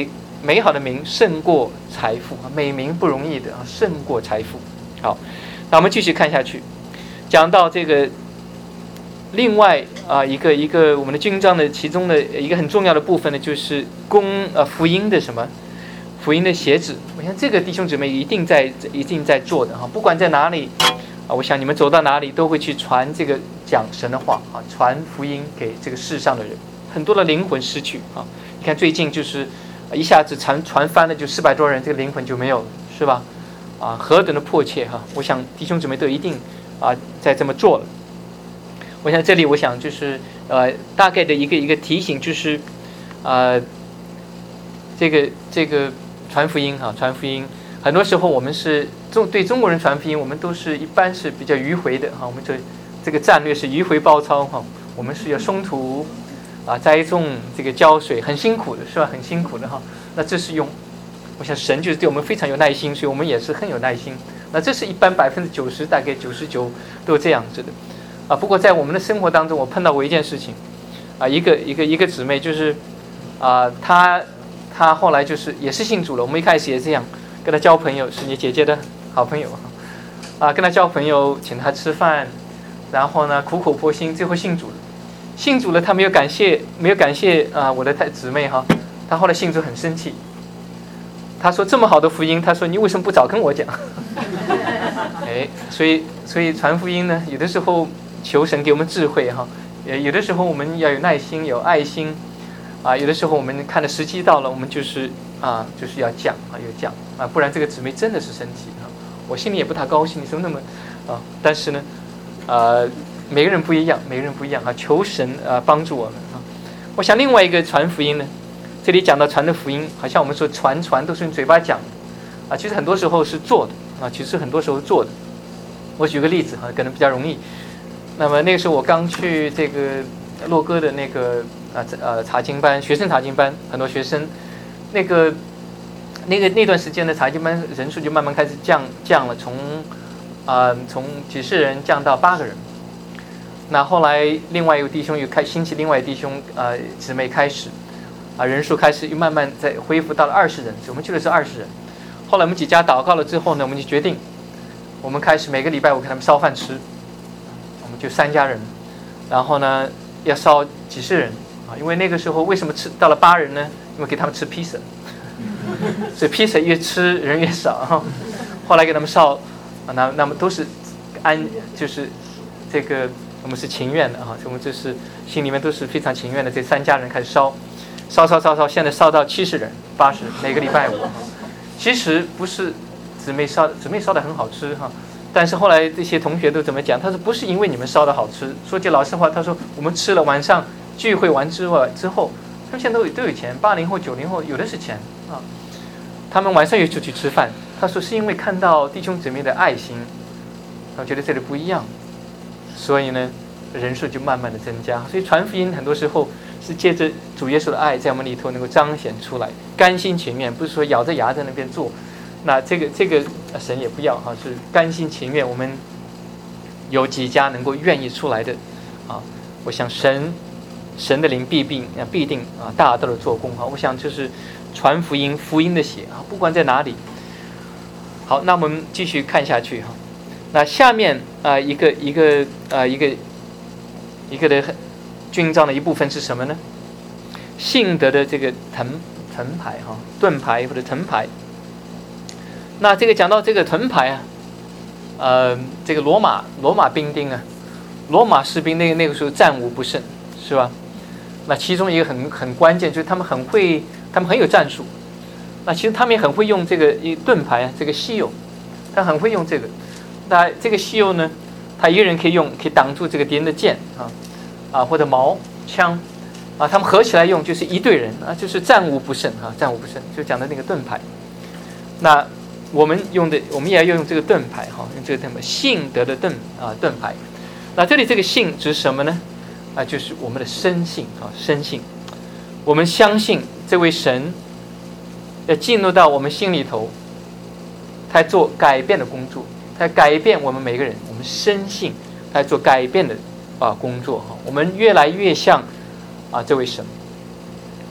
美好的名胜过财富，美名不容易的啊，胜过财富。好，那我们继续看下去，讲到这个另外啊一个一个我们的军章的其中的一个很重要的部分呢，就是公呃福音的什么福音的写纸。我想这个弟兄姊妹一定在一定在做的哈，不管在哪里啊，我想你们走到哪里都会去传这个讲神的话啊，传福音给这个世上的人。很多的灵魂失去啊，你看最近就是一下子传传翻了就四百多人，这个灵魂就没有了，是吧？啊，何等的迫切哈！我想弟兄姊妹都一定啊在这么做了。我想这里我想就是呃大概的一个一个提醒就是，呃，这个这个传福音哈，传福音很多时候我们是中对中国人传福音，我们都是一般是比较迂回的哈，我们这这个战略是迂回包抄哈，我们是要松土。啊，栽种这个浇水很辛苦的是吧？很辛苦的哈。那这是用，我想神就是对我们非常有耐心，所以我们也是很有耐心。那这是一般百分之九十，大概九十九都这样子的。啊，不过在我们的生活当中，我碰到过一件事情，啊，一个一个一个姊妹就是，啊，她她后来就是也是信主了。我们一开始也这样跟她交朋友，是你姐姐的好朋友啊，跟她交朋友，请她吃饭，然后呢苦口婆心，最后信主了。信主了，他没有感谢，没有感谢啊、呃，我的太姊妹哈，他后来信主很生气，他说这么好的福音，他说你为什么不早跟我讲？哎，所以所以传福音呢，有的时候求神给我们智慧哈，也有的时候我们要有耐心，有爱心，啊，有的时候我们看的时机到了，我们就是啊，就是要讲啊，有讲啊，不然这个姊妹真的是生气哈，我心里也不太高兴，你说那么啊，但是呢，呃。每个人不一样，每个人不一样啊！求神啊、呃、帮助我们啊！我想另外一个传福音呢，这里讲到传的福音，好像我们说传传都是用嘴巴讲的啊，其实很多时候是做的啊，其实很多时候做的。我举个例子哈、啊，可能比较容易。那么那个时候我刚去这个洛哥的那个啊呃查经班，学生查经班，很多学生，那个那个那段时间的查经班人数就慢慢开始降降了，从啊、呃、从几十人降到八个人。那后来另外一个弟兄又开兴起，另外一个弟兄呃姊妹开始啊、呃、人数开始又慢慢再恢复到了二十人，我们去的是二十人。后来我们几家祷告了之后呢，我们就决定，我们开始每个礼拜我给他们烧饭吃，我们就三家人，然后呢要烧几十人啊，因为那个时候为什么吃到了八人呢？因为给他们吃披萨，所以披萨越吃人越少。后来给他们烧啊，那那么都是安就是这个。我们是情愿的哈，我们这是心里面都是非常情愿的。这三家人开始烧，烧烧烧烧，现在烧到七十人、八十，每个礼拜五。其实不是姊妹烧，姊妹烧的很好吃哈，但是后来这些同学都怎么讲？他说不是因为你们烧的好吃，说句老实话，他说我们吃了晚上聚会完之外之后，他们现在都有都有钱，八零后、九零后有的是钱啊，他们晚上又出去吃饭。他说是因为看到弟兄姊妹的爱心，我觉得这里不一样。所以呢，人数就慢慢的增加。所以传福音很多时候是借着主耶稣的爱在我们里头能够彰显出来，甘心情愿，不是说咬着牙在那边做。那这个这个神也不要哈，是甘心情愿。我们有几家能够愿意出来的啊？我想神神的灵必定啊必定啊大大的做工哈。我想就是传福音，福音的血啊，不管在哪里。好，那我们继续看下去哈。那下面啊、呃、一个一个啊、呃、一个一个的军章的一部分是什么呢？信德的这个藤藤牌哈，盾牌或者藤牌。那这个讲到这个盾牌啊，呃，这个罗马罗马兵丁啊，罗马士兵那个那个时候战无不胜，是吧？那其中一个很很关键就是他们很会，他们很有战术。那其实他们也很会用这个一盾牌啊，这个稀有，他很会用这个。那这个稀有呢，他一个人可以用，可以挡住这个敌人的剑啊，啊或者矛枪啊，他们合起来用就是一队人啊，就是战无不胜啊，战无不胜，就讲的那个盾牌。那我们用的，我们也要用这个盾牌哈，用这个盾牌，信德的盾啊盾牌。那这里这个信指什么呢？啊，就是我们的深信啊，深信，我们相信这位神要进入到我们心里头，他做改变的工作。在改变我们每个人，我们深信在做改变的啊工作哈，我们越来越像啊这位神。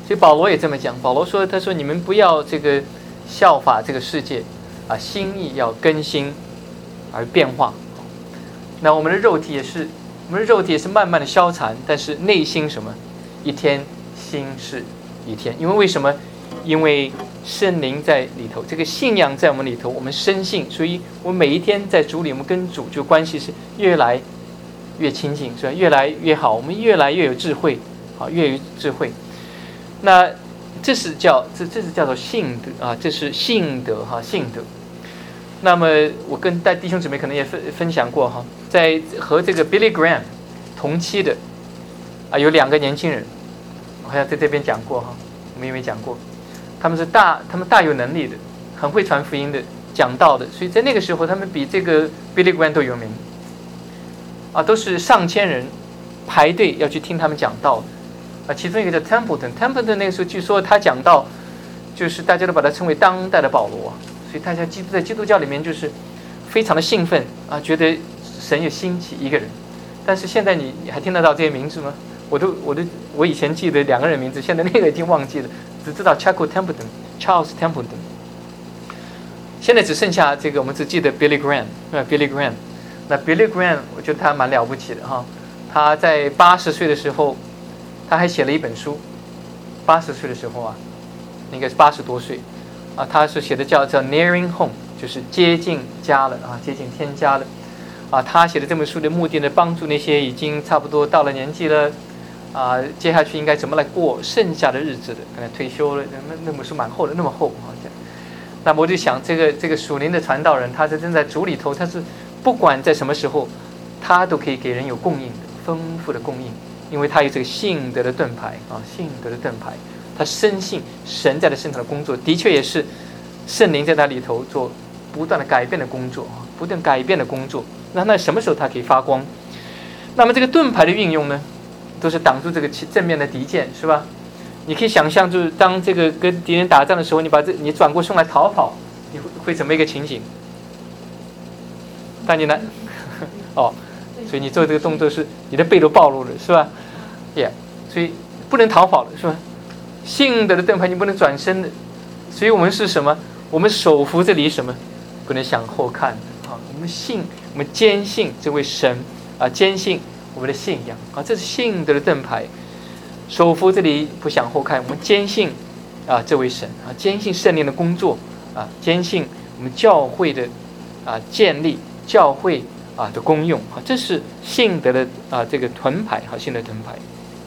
所以保罗也这么讲，保罗说，他说你们不要这个效法这个世界啊，心意要更新而变化。那我们的肉体也是，我们的肉体也是慢慢的消残，但是内心什么？一天新是一天。因为为什么？因为圣灵在里头，这个信仰在我们里头，我们深信，所以我们每一天在主里，我们跟主就关系是越来越亲近，是吧？越来越好，我们越来越有智慧，啊，越有智慧。那这是叫这这是叫做信德啊，这是信德哈，信德。那么我跟带弟兄姊妹可能也分分享过哈，在和这个 Billy Graham 同期的啊，有两个年轻人，我好像在这边讲过哈，我们也没讲过，他们是大他们大有能力的，很会传福音的，讲道的，所以在那个时候他们比这个 Billy Graham 都有名啊，都是上千人排队要去听他们讲道啊，其中一个叫 Templeton，Templeton 那个时候据说他讲道，就是大家都把他称为当代的保罗。所以大家基督在基督教里面就是非常的兴奋啊，觉得神有兴起一个人。但是现在你你还听得到这些名字吗？我都我都我以前记得两个人名字，现在那个已经忘记了，只知道 Charles Templeton，Charles Templeton。现在只剩下这个，我们只记得 Billy Graham， 啊 Billy Graham。那 Billy Graham， 我觉得他蛮了不起的哈。他在八十岁的时候，他还写了一本书。八十岁的时候啊，应该是八十多岁。啊，他是写的叫叫 Nearing Home， 就是接近家了啊，接近天家了啊。他写的这本书的目的呢，帮助那些已经差不多到了年纪了啊，接下去应该怎么来过剩下的日子的，可能退休了，那那本书蛮厚的，那么厚啊。那么我就想，这个这个属灵的传道人，他是正在主里头，他是不管在什么时候，他都可以给人有供应的，丰富的供应，因为他有这个信德的盾牌啊，信德的盾牌。他深信神在他身上的工作，的确也是圣灵在他里头做不断的改变的工作啊，不断改变的工作。那那什么时候他可以发光？那么这个盾牌的运用呢，都是挡住这个正面的敌剑，是吧？你可以想象，就是当这个跟敌人打仗的时候，你把这你转过身来逃跑，你会会怎么一个情景？当你呢？哦，所以你做这个动作是你的背都暴露了，是吧？也、yeah, 所以不能逃跑了，是吧？信德的盾牌你不能转身的，所以我们是什么？我们手扶这里什么？不能向后看啊！我们信，我们坚信这位神啊，坚信我们的信仰啊，这是信德的盾牌。手扶这里不向后看，我们坚信啊这位神啊，坚信圣灵的工作啊，坚信我们教会的啊建立，教会啊的功用啊，这是信德的啊这个盾牌啊，信德盾牌。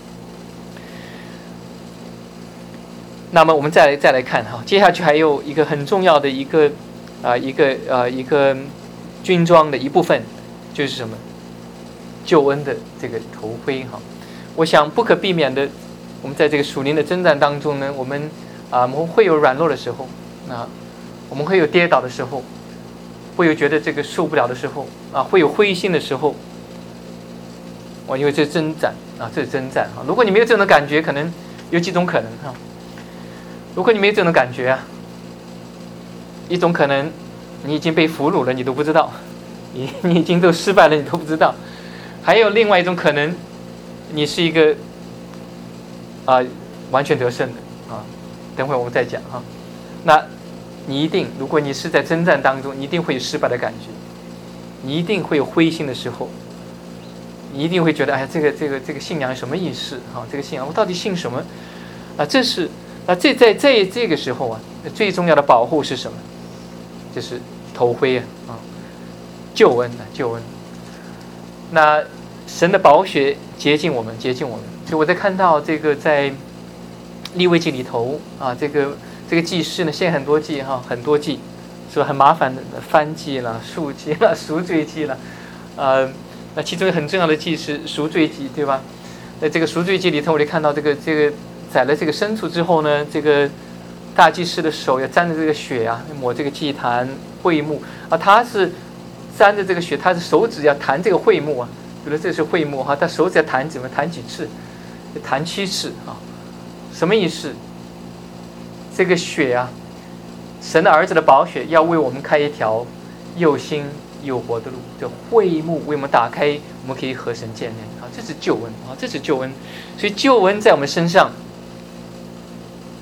那么我们再来再来看哈，接下去还有一个很重要的一个啊、呃、一个呃一个军装的一部分，就是什么？救恩的这个头盔哈。我想不可避免的，我们在这个属灵的征战当中呢，我们啊、呃、我们会有软弱的时候啊，我们会有跌倒的时候，会有觉得这个受不了的时候啊，会有灰心的时候。我因为这是征战啊，这是征战哈。如果你没有这种感觉，可能有几种可能哈。如果你没有这种感觉啊，一种可能你已经被俘虏了，你都不知道，你你已经都失败了，你都不知道。还有另外一种可能，你是一个啊、呃、完全得胜的啊，等会我们再讲哈。那你一定，如果你是在征战当中，你一定会有失败的感觉，你一定会有灰心的时候，你一定会觉得哎呀，这个这个这个信仰有什么意思啊？这个信仰我到底信什么啊？这是。那这在在这个时候啊，最重要的保护是什么？就是头盔啊，啊，救恩啊，救恩。那神的宝血洁净我们，洁净我们。所以我在看到这个在利未记里头啊，这个这个祭祀呢，现在很多祭哈，很多祭，是吧？很麻烦的，燔祭啦、赎祭啦、赎罪祭啦，呃，那其中很重要的祭是赎罪祭，对吧？在这个赎罪祭里头，我就看到这个这个。宰了这个牲畜之后呢，这个大祭司的手要沾着这个血啊，抹这个祭坛会幕啊，他是沾着这个血，他的手指要弹这个会幕啊，比如这是会幕哈，他手指要弹怎么弹几次？弹七次啊，什么意思？这个血啊，神的儿子的宝血要为我们开一条又新又活的路，这会幕为我们打开，我们可以和神见面啊，这是救恩啊，这是救恩。所以救恩在我们身上。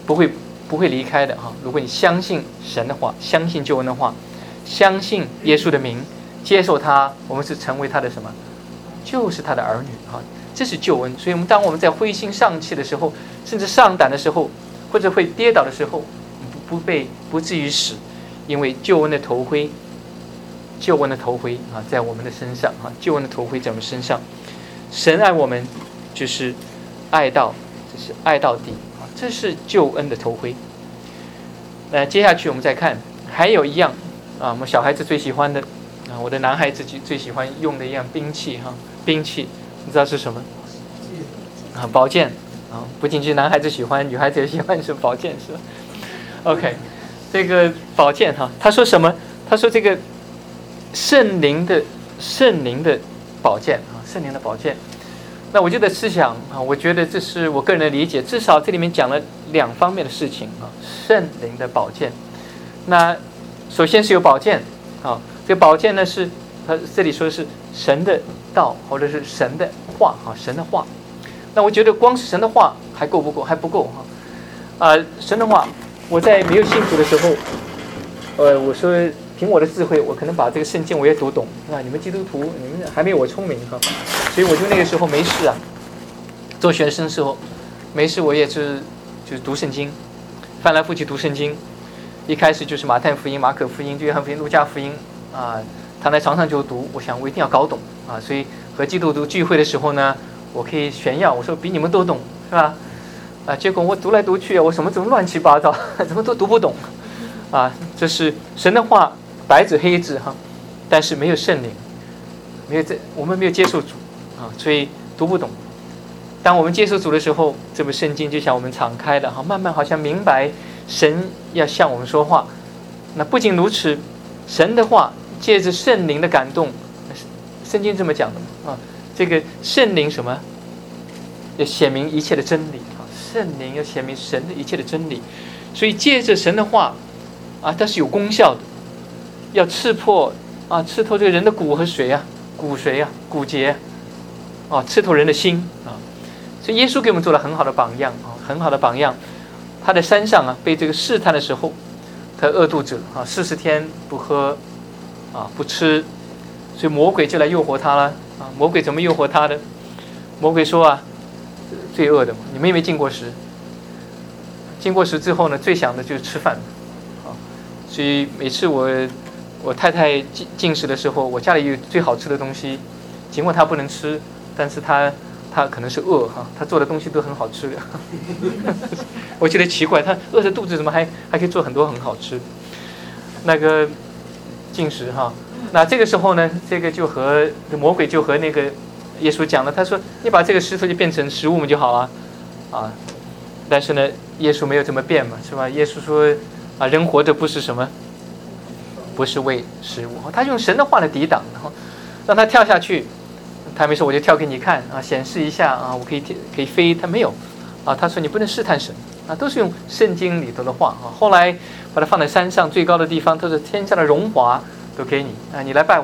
不会不会离开的哈。如果你相信神的话，相信救恩的话，相信耶稣的名，接受他，我们是成为他的什么？就是他的儿女哈。这是救恩。所以我们当我们在灰心丧气的时候，甚至上胆的时候，或者会跌倒的时候，不不被不至于死，因为救恩的头盔，救恩的头盔啊，在我们的身上啊，救恩的头盔在我们身上。神爱我们，就是爱到，这是爱到底啊，这是救恩的头盔。那接下去我们再看，还有一样啊，我们小孩子最喜欢的啊，我的男孩子最喜欢用的一样兵器哈，兵器，你知道是什么？啊，宝剑啊，不仅是男孩子喜欢，女孩子也喜欢是宝剑是吧 ？OK， 这个宝剑哈，他说什么？他说这个圣灵的圣灵的宝剑啊，圣灵的宝剑。那我就在思想啊，我觉得这是我个人的理解，至少这里面讲了两方面的事情啊，圣灵的宝剑。那首先是有宝剑啊，这个宝剑呢是他这里说的是神的道，或者是神的话啊，神的话。那我觉得光是神的话还够不够？还不够哈。啊、呃，神的话，我在没有信主的时候，呃，我说凭我的智慧，我可能把这个圣经我也读懂啊。你们基督徒，你们还没有我聪明哈，所以我就那个时候没事啊，做学生时候没事，我也是就是读圣经，翻来覆去读圣经。一开始就是马太福音、马可福音、约翰福音、路加福音啊，躺在床上就读。我想我一定要搞懂啊，所以和基督徒聚会的时候呢，我可以炫耀，我说比你们都懂，是吧？啊，结果我读来读去，我什么怎么乱七八糟，怎么都读不懂，啊，这是神的话，白纸黑字哈，但是没有圣灵，没有这我们没有接受主啊，所以读不懂。当我们接受主的时候，这部圣经就向我们敞开了哈，慢慢好像明白神要向我们说话。那不仅如此，神的话借着圣灵的感动，圣经这么讲的嘛啊，这个圣灵什么？要显明一切的真理啊，圣灵要显明神的一切的真理，所以借着神的话啊，它是有功效的，要刺破啊，刺透这个人的骨和髓啊，骨髓啊，骨节啊，刺透人的心啊。所以耶稣给我们做了很好的榜样啊，很好的榜样。他在山上啊，被这个试探的时候，他饿肚子啊，四十天不喝啊，不吃，所以魔鬼就来诱惑他了啊。魔鬼怎么诱惑他的？魔鬼说啊，最饿的嘛，你们有没有进过食？进过食之后呢，最想的就是吃饭啊。所以每次我我太太进进食的时候，我家里有最好吃的东西，尽管她不能吃，但是她。他可能是饿哈，他做的东西都很好吃的。我觉得奇怪，他饿着肚子怎么还还可以做很多很好吃？那个进食哈，那这个时候呢，这个就和魔鬼就和那个耶稣讲了，他说：“你把这个石头就变成食物嘛就好了。”啊，但是呢，耶稣没有这么变嘛，是吧？耶稣说：“啊，人活着不是什么，不是为食物。”他用神的话来抵挡，然后让他跳下去。他没说我就跳给你看啊，显示一下啊，我可以可以飞。他没有啊，他说你不能试探神啊，都是用圣经里头的话啊。后来把它放在山上最高的地方，都是天上的荣华都给你啊，你来拜我。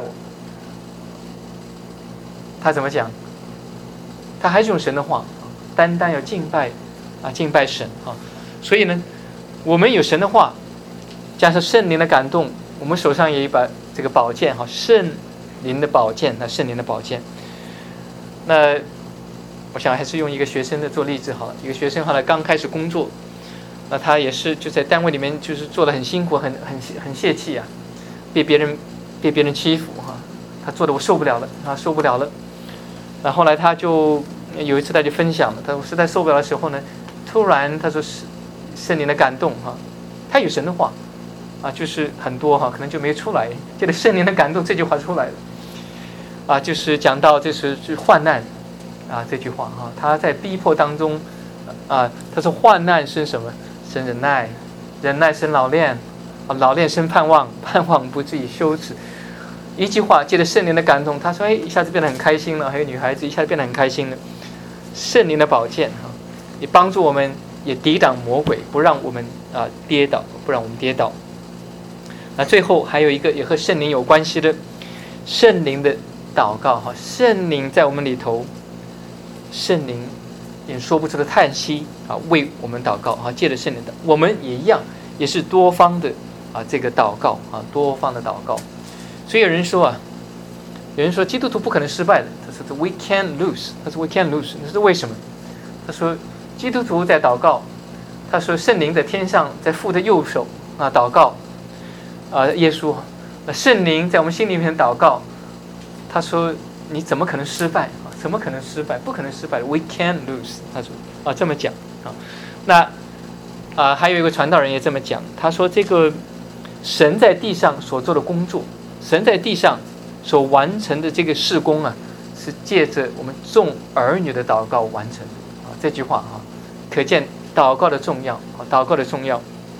他怎么讲？他还是用神的话，单单要敬拜啊，敬拜神啊。所以呢，我们有神的话，加上圣灵的感动，我们手上有一把这个宝剑哈，圣灵的宝剑，那圣灵的宝剑。那我想还是用一个学生的做例子好了。一个学生后来刚开始工作，那他也是就在单位里面就是做得很辛苦，很很很泄气啊，被别人被别人欺负哈、啊，他做的我受不了了啊，受不了了。那后来他就有一次他就分享了，他说实在受不了的时候呢，突然他说是圣灵的感动哈、啊，他有神的话啊，就是很多哈、啊，可能就没出来，借着圣灵的感动这句话出来了。啊，就是讲到这是是患难，啊这句话哈、啊，他在逼迫当中，啊他说患难生什么？生忍耐，忍耐生老练，啊老练生盼望，盼望不至于羞耻。一句话借着圣灵的感动，他说哎一下子变得很开心了，还有女孩子一下子变得很开心了。圣灵的宝剑哈、啊，也帮助我们也抵挡魔鬼，不让我们啊跌倒，不让我们跌倒。那最后还有一个也和圣灵有关系的，圣灵的祷告哈，圣灵在我们里头，圣灵也说不出的叹息啊，为我们祷告啊，借着圣灵的，我们也一样，也是多方的啊，这个祷告啊，多方的祷告。所以有人说啊，有人说基督徒不可能失败的，他说 we can't lose， 他说 we can't lose， 那是为什么？他说基督徒在祷告，他说圣灵在天上，在父的右手啊祷告啊，耶稣，圣灵在我们心里面祷告，他说你怎么可能失败啊？怎么可能失败？不可能失败的 ，we can't lose。他说啊这么讲啊，那啊还有一个传道人也这么讲，他说这个神在地上所做的工作，神在地上所完成的这个事工啊，是借着我们众儿女的祷告完成的啊。这句话啊，可见祷告的重要啊，祷告的重要。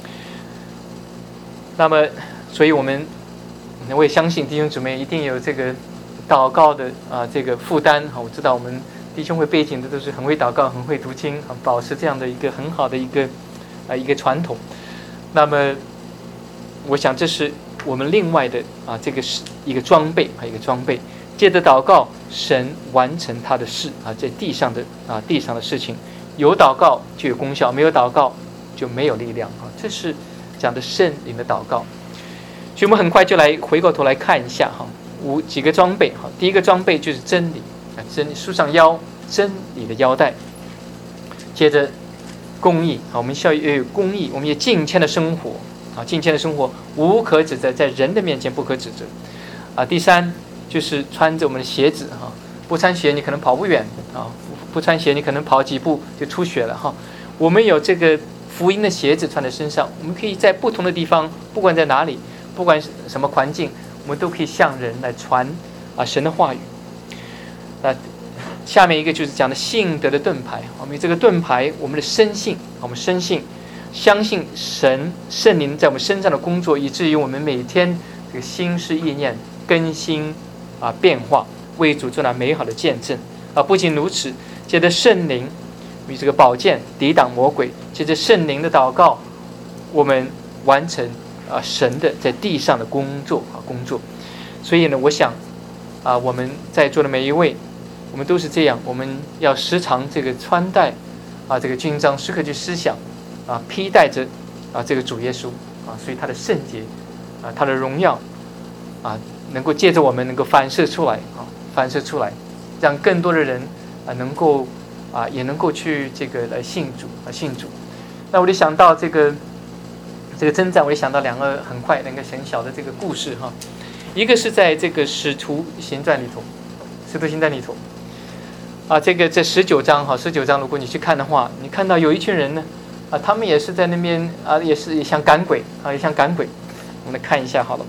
那么，所以我们我也相信弟兄姊妹一定有这个祷告的啊这个负担啊。我知道我们弟兄会背景的都是很会祷告、很会读经啊，保持这样的一个很好的一个啊一个传统。那么，我想这是我们另外的啊这个是一个装备啊一个装备。借着祷告，神完成他的事啊，在地上的啊地上的事情，有祷告就有功效，没有祷告就没有力量啊。这是讲的圣灵的祷告。所以我们很快就来回过头来看一下哈，五几个装备哈。第一个装备就是真理啊，真理束上腰，真理的腰带。接着公义啊，我们需要有公义，我们也敬虔的生活啊，敬虔的生活无可指责，在人的面前不可指责啊。第三就是穿着我们的鞋子哈，不穿鞋你可能跑不远啊，不穿鞋你可能跑几步就出血了哈。我们有这个福音的鞋子穿在身上，我们可以在不同的地方，不管在哪里，不管什么环境，我们都可以向人来传啊神的话语。那下面一个就是讲的信德的盾牌，我们这个盾牌，我们的深信，我们深信，相信神圣灵在我们身上的工作，以至于我们每天这个心思意念更新啊变化，为主做那美好的见证啊。不仅如此，借着圣灵与这个宝剑抵挡魔鬼，借着圣灵的祷告，我们完成啊神的在地上的工作啊工作。所以呢，我想啊我们在座的每一位，我们都是这样，我们要时常这个穿戴啊这个军章，时刻去思想啊披戴着啊这个主耶稣啊，所以他的圣洁啊他的荣耀啊能够借着我们能够反射出来啊反射出来，让更多的人啊能够啊也能够去这个来信主啊信主。那我就想到这个这个征战，我就想到两个很快两个很小的这个故事哈。一个是在这个使徒行传里头，使徒行传里头啊，这个这十九章哈，十九章如果你去看的话，你看到有一群人呢啊，他们也是在那边啊，也是也想赶鬼啊，也想赶鬼。我们来看一下好了，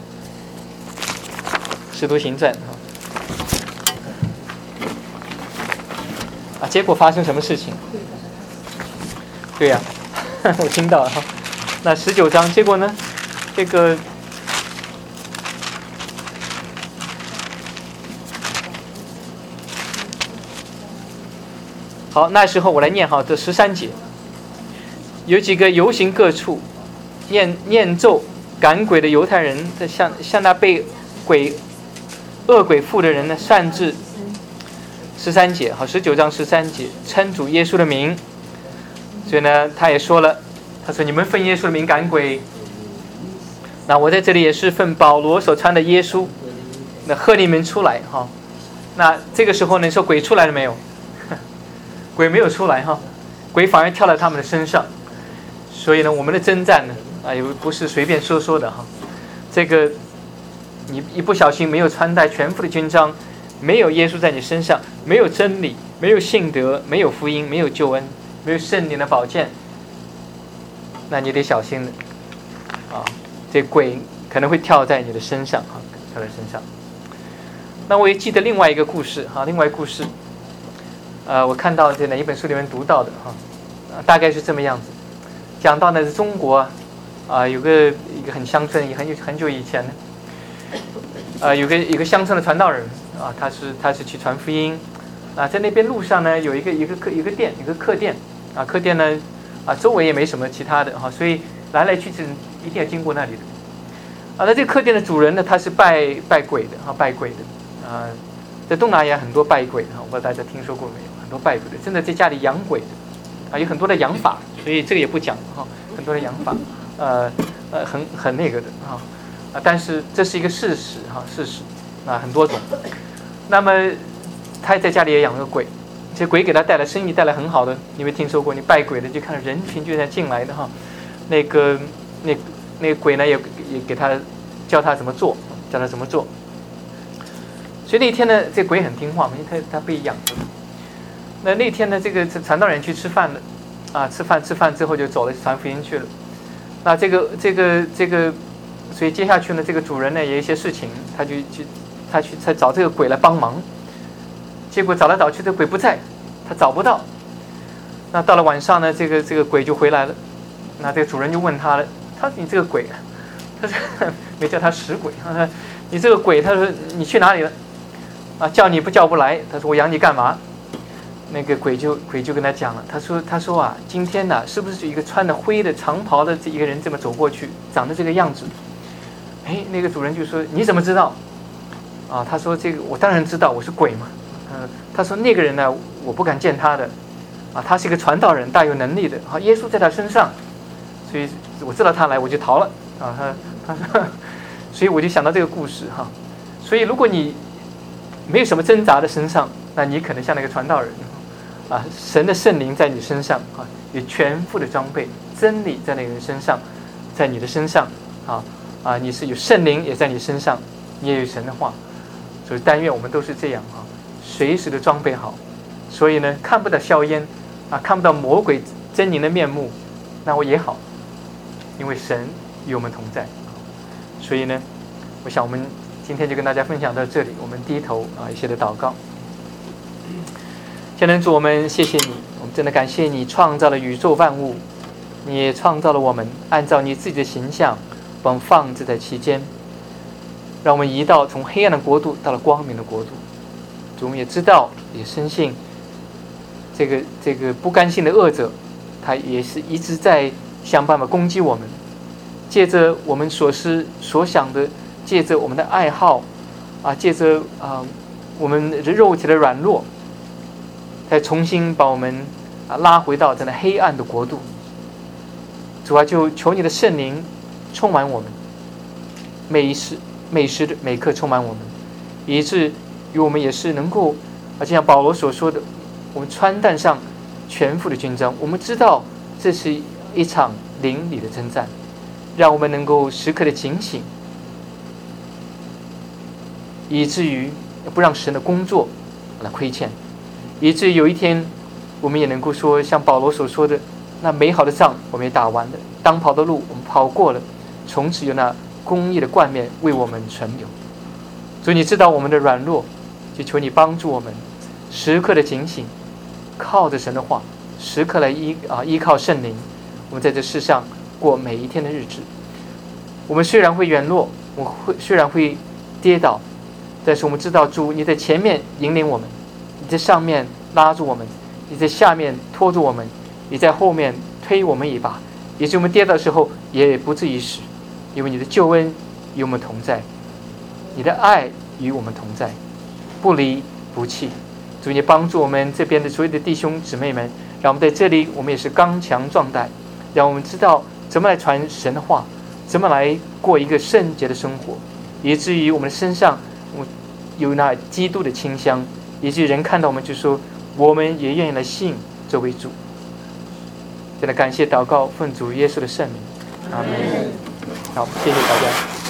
使徒行传哈啊，结果发生什么事情？对呀、啊，我听到了哈。那十九章结果呢？这个好，那时候我来念好这十三节，有几个游行各处，念念咒赶鬼的犹太人，在向向那被鬼恶鬼附的人呢，擅自十三节，好，十九章十三节，称主耶稣的名。所以呢，他也说了，他说你们奉耶稣的名赶鬼，那我在这里也是奉保罗所穿的耶稣，那喝你们出来哈。那这个时候呢，你说鬼出来了没有？鬼没有出来哈，鬼反而跳到他们的身上。所以呢，我们的征战呢，啊，也不是随便说说的哈。这个你一不小心没有穿戴全副的军章，没有耶稣在你身上，没有真理，没有信德，没有福音，没有救恩，没有圣灵的宝剑，那你得小心了啊！这鬼可能会跳在你的身上啊，跳在身上。那我也记得另外一个故事啊，另外一个故事。呃，我看到在哪一本书里面读到的哈、啊，大概是这么样子，讲到呢是中国啊，有个一个很乡村，也很很久以前呢，呃，有个一个乡村的传道人啊，他是他是去传福音啊，在那边路上呢有一个一个客一个店，一个客店啊，客店呢啊周围也没什么其他的哈、啊，所以来来去去一定要经过那里的啊。那这个客店的主人呢，他是拜拜鬼的啊，拜鬼的啊。在东南亚很多拜鬼哈，我不知道大家听说过没有？很很多拜鬼的，真的在家里养鬼的啊，有很多的养法，所以这个也不讲哈、啊，很多的养法，呃呃，很很那个的哈啊，但是这是一个事实哈、啊，事实啊，很多种。那么他在家里也养了个鬼，这鬼给他带来生意带来很好的，你没听说过？你拜鬼的就看到人群就在进来的哈，那个那那个鬼呢也也给他教他怎么做，教他怎么做。所以那天呢，这鬼很听话嘛，因为他他被养着。那那天呢，这个传道人去吃饭了，啊，吃饭吃饭之后就走了，传福音去了。那这个这个这个，所以接下去呢，这个主人呢也有一些事情，他就去他去他找这个鬼来帮忙。结果找来找去，这个鬼不在，他找不到。那到了晚上呢，这个这个鬼就回来了。那这个主人就问他了，他说：“你这个鬼，他说没叫他死鬼，他说你这个鬼，他说你去哪里了？啊，叫你不叫不来。他说我养你干嘛？”那个鬼就鬼就跟他讲了，他说他说啊，今天呢、啊，是不是一个穿的灰的长袍的这一个人这么走过去，长得这个样子？哎，那个主人就说你怎么知道？啊，他说这个我当然知道，我是鬼嘛。嗯、呃，他说那个人呢，我不敢见他的，啊，他是一个传道人，大有能力的，啊，耶稣在他身上，所以我知道他来，我就逃了，啊，他他说，所以我就想到这个故事哈、啊，所以如果你没有什么挣扎的身上，那你可能像那个传道人，啊，神的圣灵在你身上啊，有全副的装备，真理在那个人身上，在你的身上，啊啊，你是有圣灵也在你身上，你也有神的话，所以但愿我们都是这样啊。随时的装备好，所以呢，看不到硝烟，啊，看不到魔鬼狰狞的面目，那我也好，因为神与我们同在。所以呢，我想我们今天就跟大家分享到这里，我们低头啊，一些的祷告。天父主，我们谢谢你，我们真的感谢你创造了宇宙万物，你也创造了我们，按照你自己的形象，把我们放置在其间，让我们移到从黑暗的国度到了光明的国度。主，我们也知道，也深信，这个这个不甘心的恶者，他也是一直在想办法攻击我们，借着我们所思所想的，借着我们的爱好，啊，借着啊我们肉体的软弱，再重新把我们啊拉回到这样的黑暗的国度。主啊，就求你的圣灵充满我们，每一时每时每刻充满我们，以致与我们也是能够啊，就像保罗所说的，我们穿戴上全副的军装。我们知道这是一场灵里的征战，让我们能够时刻的警醒，以至于不让神的工作来亏欠，以至于有一天我们也能够说，像保罗所说的，那美好的仗我们也打完了，当跑的路我们跑过了，从此有那公义的冠冕为我们存留。主，你知道我们的软弱，就求你帮助我们时刻的警醒，靠着神的话，时刻来依啊依靠圣灵，我们在这世上过每一天的日子。我们虽然会软弱，我们会虽然会跌倒，但是我们知道主你在前面引领我们，你在上面拉住我们，你在下面拖住我们，你在后面推我们一把，也许我们跌倒的时候也不至于死，因为你的救恩与我们同在，你的爱与我们同在，不离不弃。主，你帮助我们这边的所有的弟兄姊妹们，让我们在这里我们也是刚强壮胆，让我们知道怎么来传神的话，怎么来过一个圣洁的生活，以至于我们的身上有那基督的清香，以至于人看到我们就说我们也愿意来信这位主。真的感谢祷告，奉主耶稣的圣名，阿门。好，谢谢大家。